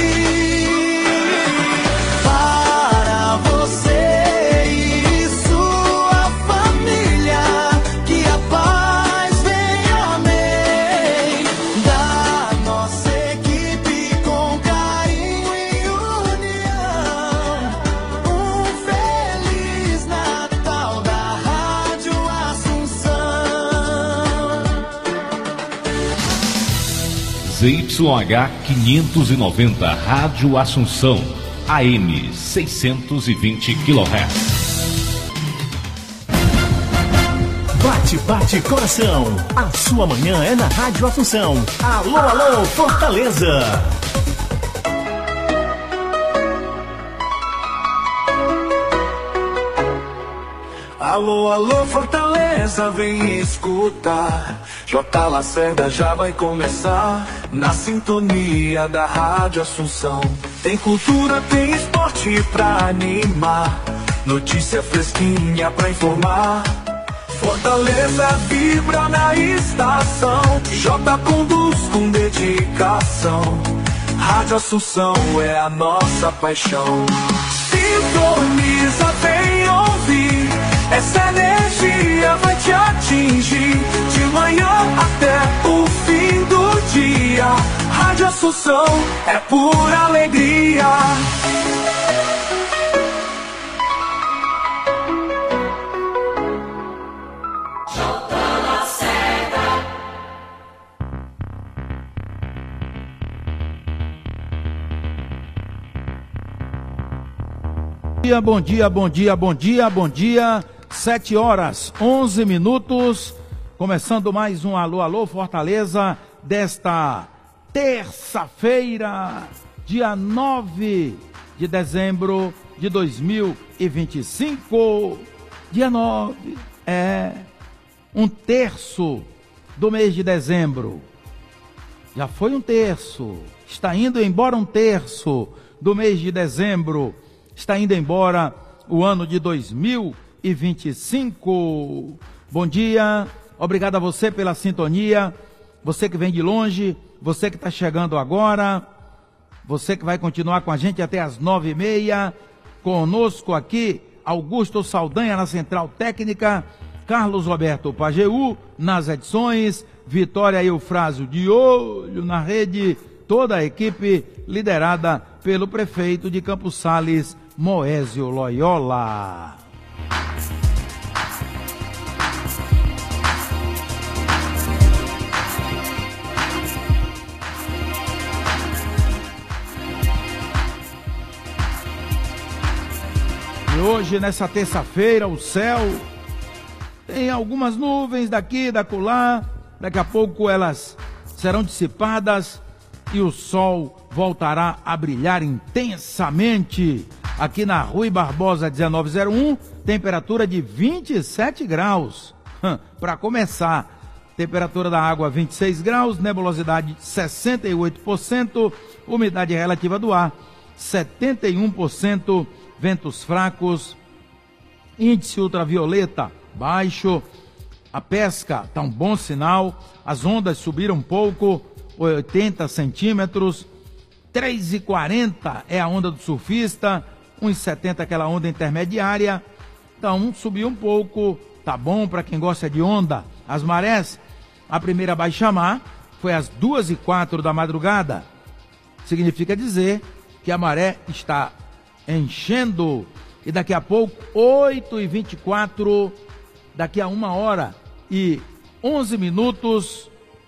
Para você e sua família, que a paz venha, amém. Da nossa equipe com carinho e união, um feliz Natal da Rádio Assunção. Z Y H quinhentos e noventa, Rádio Assunção, A M seiscentos e vinte quilohertz. Bate, bate, coração. A sua manhã é na Rádio Assunção. Alô, alô, Fortaleza. Alô, alô, Fortaleza, vem escutar. J. Lacerda já vai começar. Na sintonia da Rádio Assunção, tem cultura, tem esporte pra animar. notícia fresquinha pra informar. Fortaleza vibra na estação, J conduz com dedicação. Rádio Assunção é a nossa paixão. Sintoniza, vem ouvir, essa energia vai te atingir. De manhã até o fim do dia, Rádio Assunção é pura alegria. Bom dia, bom dia, bom dia, bom dia. Sete horas, onze minutos. Começando mais um Alô, Alô Fortaleza desta terça-feira, dia nove de dezembro de dois mil e vinte e cinco. Dia nove, é um terço do mês de dezembro. Já foi um terço, está indo embora um terço do mês de dezembro. Está indo embora o ano de dois mil e vinte e cinco. Bom dia, obrigado a você pela sintonia, você que vem de longe, você que está chegando agora, você que vai continuar com a gente até as nove e meia, conosco aqui, Augusto Saldanha na Central Técnica, Carlos Roberto Pajeú nas edições, Vitória Eufrásio de olho na rede, toda a equipe liderada pelo prefeito de Campos Sales, Moésio Loyola. E hoje, nessa terça-feira, o céu tem algumas nuvens daqui, da acolá. Daqui a pouco elas serão dissipadas e o sol voltará a brilhar intensamente. Aqui na Rui Barbosa dezenove zero um, temperatura de vinte e sete graus. Para começar, temperatura da água vinte e seis graus, nebulosidade sessenta e oito por cento, umidade relativa do ar setenta e um por cento, ventos fracos, índice ultravioleta baixo. A pesca está um bom sinal, as ondas subiram um pouco, oitenta centímetros, três e quarenta é a onda do surfista, um e setenta aquela onda intermediária, então subiu um pouco, tá bom para quem gosta de onda. As marés, a primeira baixa-mar foi às duas e quatro da madrugada, significa dizer que a maré está enchendo, e daqui a pouco, oito e vinte e quatro, daqui a uma hora e onze minutos,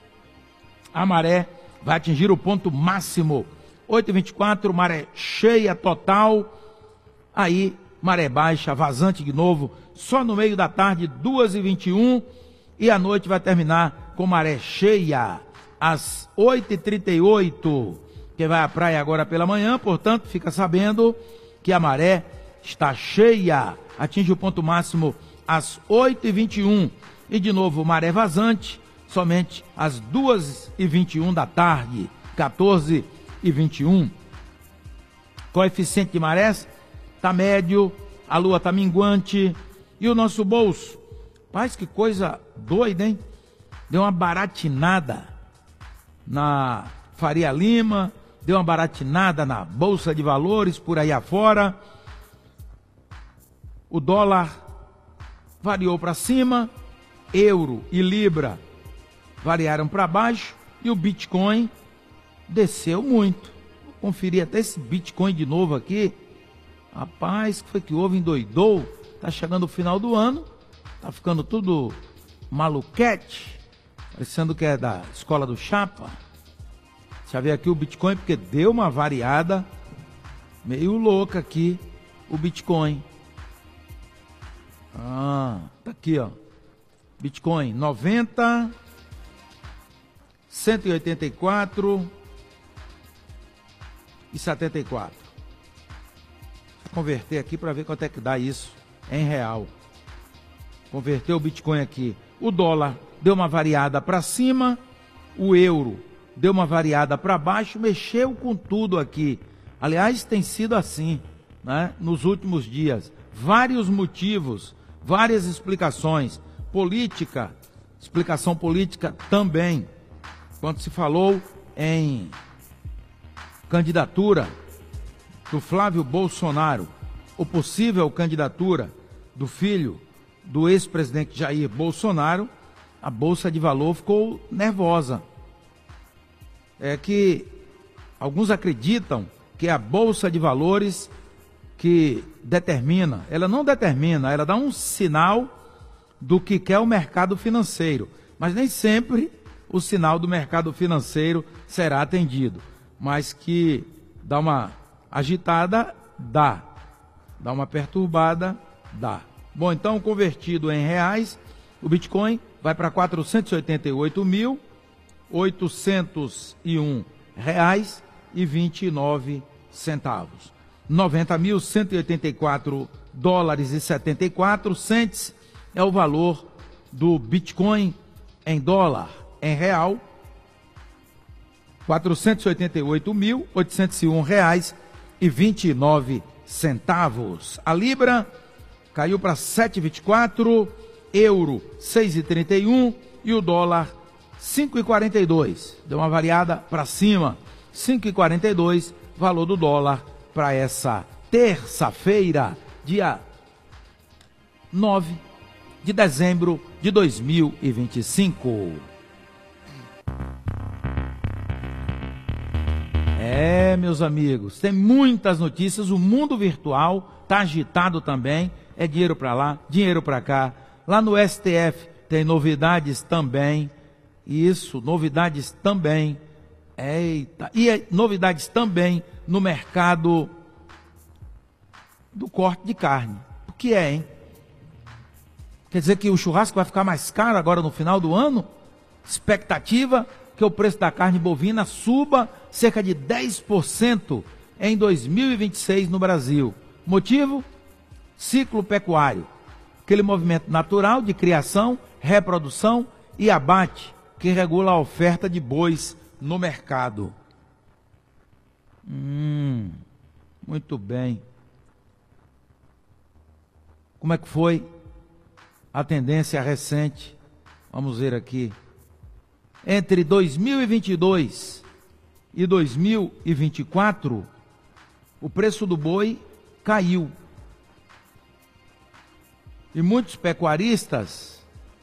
a maré vai atingir o ponto máximo, oito e vinte e quatro, maré cheia total. Aí, maré baixa, vazante de novo, só no meio da tarde, duas e vinte e um, e a noite vai terminar com maré cheia, às oito e trinta e oito. Quem vai à praia agora pela manhã, portanto, fica sabendo que a maré está cheia, atinge o ponto máximo às oito e vinte e um, e de novo, maré vazante, somente às duas e vinte e um da tarde, quatorze e vinte e um. Coeficiente de marés está médio, a lua está minguante, e o nosso bolso, paz, que coisa doida, hein? Deu uma baratinada na Faria Lima, deu uma baratinada na Bolsa de Valores, por aí afora. O dólar variou para cima, euro e libra variaram para baixo, e o Bitcoin desceu muito. Vou conferir até esse Bitcoin de novo aqui. Rapaz, o que foi que houve? Endoidou. Tá chegando o final do ano, tá ficando tudo maluquete, parecendo que é da escola do Chapa. Deixa eu ver aqui o Bitcoin, porque deu uma variada meio louca aqui, o Bitcoin. Ah, tá aqui, ó. Bitcoin noventa, cento e oitenta e quatro e setenta e quatro. Vou converter aqui para ver quanto é que dá isso em real. Converter o Bitcoin aqui. O dólar deu uma variada para cima, o euro deu uma variada para baixo, mexeu com tudo aqui. Aliás, tem sido assim, né, nos últimos dias. vários motivos, várias explicações. Política, explicação política também. Quando se falou em candidatura do Flávio Bolsonaro, ou possível candidatura do filho do ex-presidente Jair Bolsonaro, a Bolsa de Valor ficou nervosa. É que alguns acreditam que é a Bolsa de Valores que determina, ela não determina, ela dá um sinal do que quer o mercado financeiro, mas nem sempre o sinal do mercado financeiro será atendido, mas que dá uma agitada, dá, dá uma perturbada, dá. Bom, então, convertido em reais, o Bitcoin vai para quatrocentos e oitenta e oito mil, oitocentos e um reais e vinte e nove centavos. noventa mil, cento e oitenta e quatro dólares e setenta e quatro centes é o valor do Bitcoin em dólar. Em real, quatrocentos e oitenta e oito mil, oitocentos e um reais e vinte e nove centavos. A Libra caiu para sete vírgula vinte e quatro, euro seis vírgula trinta e um e o dólar cinco vírgula quarenta e dois. Deu uma variada para cima, cinco vírgula quarenta e dois, valor do dólar para essa terça-feira, dia nove de dezembro de dois mil e vinte e cinco. É, meus amigos, tem muitas notícias, o mundo virtual está agitado também, é dinheiro para lá, dinheiro para cá. Lá no S T F tem novidades também, isso, novidades também, eita, e é, novidades também no mercado do corte de carne. O que é, hein? Quer dizer que o churrasco vai ficar mais caro agora no final do ano? Expectativa que o preço da carne bovina suba cerca de dez por cento em dois mil e vinte e seis no Brasil. Motivo? Ciclo pecuário. Aquele movimento natural de criação, reprodução e abate que regula a oferta de bois no mercado. Hum, muito bem. Como é que foi a tendência recente? Vamos ver aqui. Entre dois mil e vinte e dois e dois mil e vinte e quatro, o preço do boi caiu. E muitos pecuaristas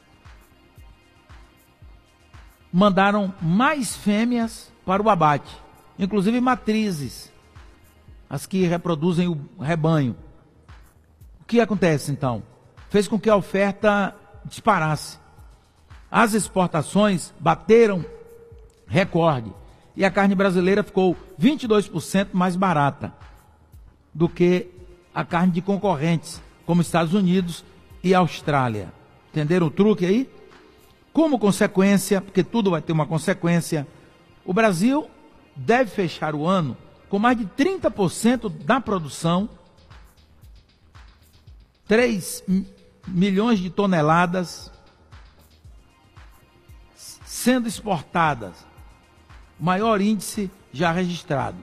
mandaram mais fêmeas para o abate, inclusive matrizes, as que reproduzem o rebanho. O que acontece então? Fez com que a oferta disparasse. As exportações bateram recorde e a carne brasileira ficou vinte e dois por cento mais barata do que a carne de concorrentes, como Estados Unidos e Austrália. Entenderam o truque aí? Como consequência, porque tudo vai ter uma consequência, o Brasil deve fechar o ano com mais de trinta por cento da produção, três milhões de toneladas sendo exportadas, maior índice já registrado.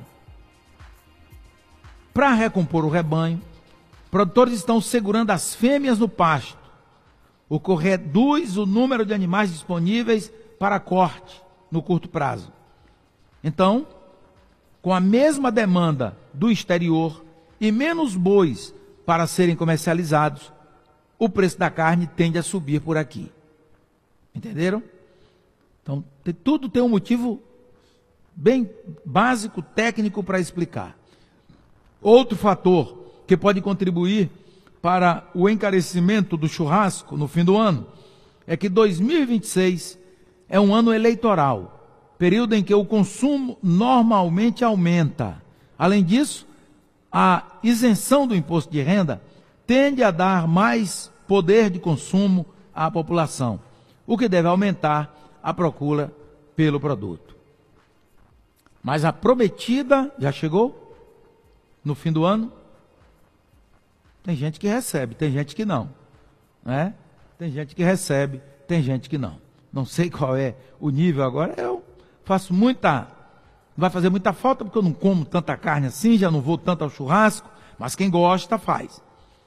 Para recompor o rebanho, produtores estão segurando as fêmeas no pasto, o que reduz o número de animais disponíveis para corte no curto prazo. Então, com a mesma demanda do exterior e menos bois para serem comercializados, o preço da carne tende a subir por aqui. Entenderam? Então, tem, tudo tem um motivo bem básico, técnico para explicar. Outro fator que pode contribuir para o encarecimento do churrasco no fim do ano é que dois mil e vinte e seis é um ano eleitoral, período em que o consumo normalmente aumenta. Além disso, a isenção do imposto de renda tende a dar mais poder de consumo à população, o que deve aumentar a procura pelo produto. Mas a prometida já chegou no fim do ano? Tem gente que recebe, tem gente que não, né? Tem gente que recebe, tem gente que não. Não sei qual é o nível agora. Eu faço muita, vai fazer muita falta porque eu não como tanta carne assim, já não vou tanto ao churrasco, mas quem gosta faz.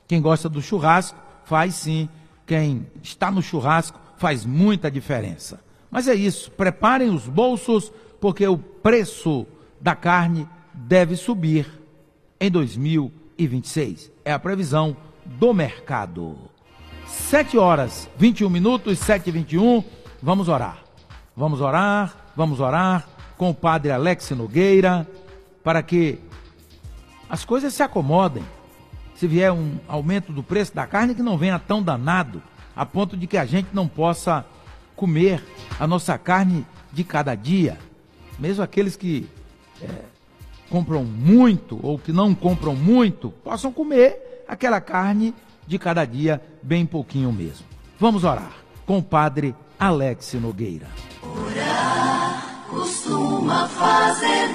Quem gosta do churrasco, faz sim. Quem está no churrasco, faz muita diferença. Mas é isso, preparem os bolsos, porque o preço da carne deve subir em dois mil e vinte e seis. É a previsão do mercado. sete horas, vinte e um minutos, sete e vinte e um, vamos orar. Vamos orar, vamos orar com o padre Alex Nogueira, para que as coisas se acomodem. Se vier um aumento do preço da carne, que não venha tão danado, a ponto de que a gente não possa comer a nossa carne de cada dia. Mesmo aqueles que é, compram muito ou que não compram muito, possam comer aquela carne de cada dia, bem pouquinho mesmo. Vamos orar com o padre Alex Nogueira. Orar costuma fazer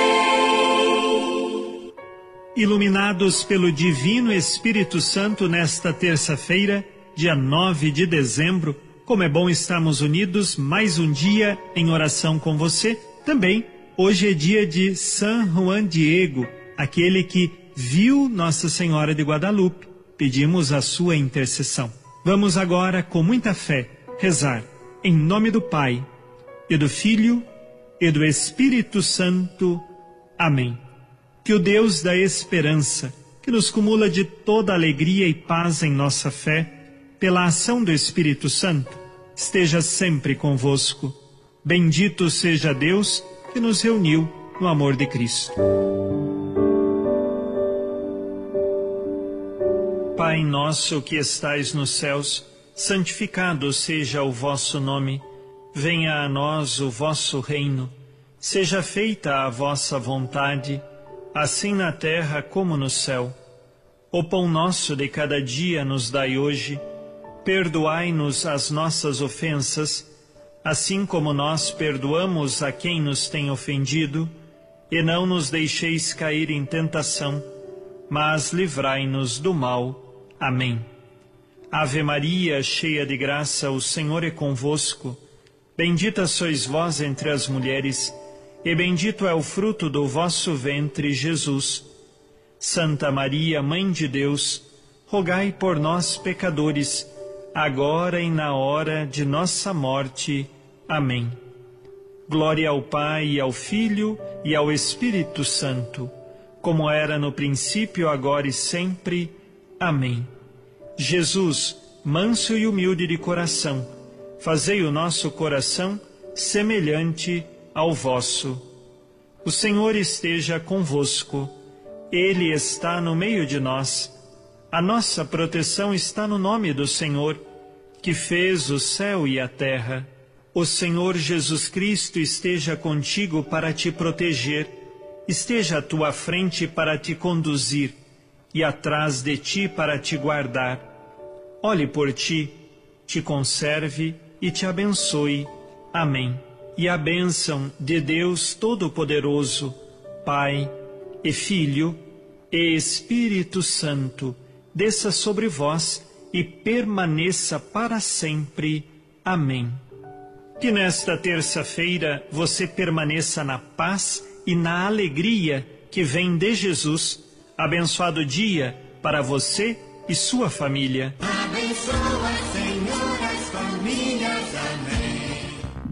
bem. Iluminados pelo Divino Espírito Santo nesta terça-feira, dia nove de dezembro, como é bom estarmos unidos mais um dia em oração com você. Também, hoje é dia de São Juan Diego, aquele que viu Nossa Senhora de Guadalupe. Pedimos a sua intercessão. Vamos agora, com muita fé, rezar em nome do Pai, e do Filho, e do Espírito Santo. Amém. Que o Deus da esperança, que nos cumula de toda alegria e paz em nossa fé, pela ação do Espírito Santo, esteja sempre convosco. Bendito seja Deus que nos reuniu no amor de Cristo. Pai nosso que estais nos céus, santificado seja o vosso nome. Venha a nós o vosso reino. Seja feita a vossa vontade, assim na terra como no céu. O pão nosso de cada dia nos dai hoje. Perdoai-nos as nossas ofensas, assim como nós perdoamos a quem nos tem ofendido, e não nos deixeis cair em tentação, mas livrai-nos do mal. Amém. Ave Maria, cheia de graça, o Senhor é convosco. Bendita sois vós entre as mulheres, e bendito é o fruto do vosso ventre, Jesus. Santa Maria, Mãe de Deus, rogai por nós, pecadores, agora e na hora de nossa morte. Amém. Glória ao Pai, e ao Filho, e ao Espírito Santo, como era no princípio, agora e sempre. Amém. Jesus, manso e humilde de coração, fazei o nosso coração semelhante ao vosso. O Senhor esteja convosco. Ele está no meio de nós. A nossa proteção está no nome do Senhor, que fez o céu e a terra. O Senhor Jesus Cristo esteja contigo para te proteger, esteja à tua frente para te conduzir, e atrás de ti para te guardar. Olhe por ti, te conserve e te abençoe. Amém. E a bênção de Deus Todo-Poderoso, Pai e Filho e Espírito Santo, desça sobre vós e permaneça para sempre. Amém. Que nesta terça-feira você permaneça na paz e na alegria que vem de Jesus. Abençoado dia para você e sua família. Abençoa, Senhor, as famílias. Amém.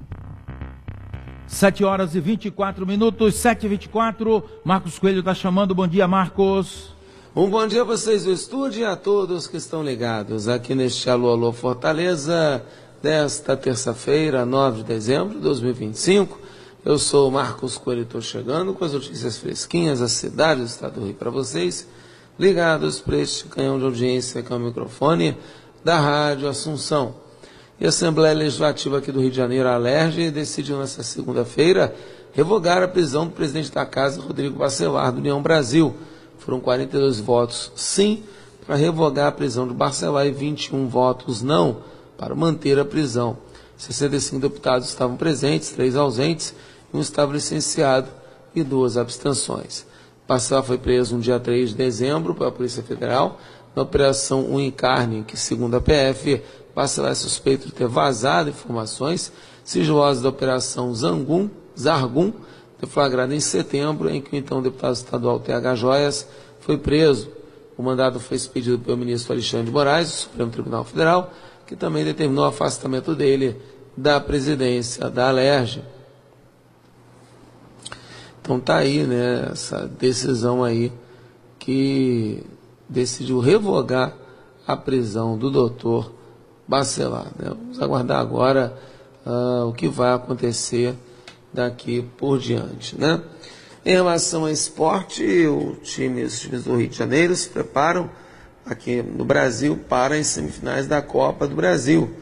sete horas e vinte e quatro minutos, sete e vinte e quatro. Marcos Coelho está chamando. Bom dia, Marcos. Um bom dia a vocês do estúdio e a todos que estão ligados aqui neste Alô Alô Fortaleza, desta terça-feira, nove de dezembro de dois mil e vinte e cinco. Eu sou o Marcos Coelho, estou chegando com as notícias fresquinhas da cidade do estado do Rio para vocês, ligados para este canhão de audiência que é o microfone da Rádio Assunção. E a Assembleia Legislativa aqui do Rio de Janeiro, a Alerj, decidiu nesta segunda-feira revogar a prisão do presidente da Casa, Rodrigo Bacelar, do União Brasil. Foram quarenta e dois votos sim para revogar a prisão de Bacelar e vinte e um votos não para manter a prisão. sessenta e cinco deputados estavam presentes, três ausentes, um estava licenciado e duas abstenções. Bacelar foi preso no dia três de dezembro pela Polícia Federal, na Operação Unicarne, que, segundo a P F, Bacelar é suspeito de ter vazado informações sigilosas da Operação Zangum, Zargum, deflagrada em setembro, em que o então deputado estadual T H Joias foi preso. O mandado foi expedido pelo ministro Alexandre de Moraes, do Supremo Tribunal Federal, que também determinou o afastamento dele da presidência da Alerj. Então tá aí, né, essa decisão aí que decidiu revogar a prisão do doutor Bacelar, né? Vamos aguardar agora uh, o que vai acontecer daqui por diante, né? Em relação ao esporte, o time, os times do Rio de Janeiro se preparam aqui no Brasil para as semifinais da Copa do Brasil.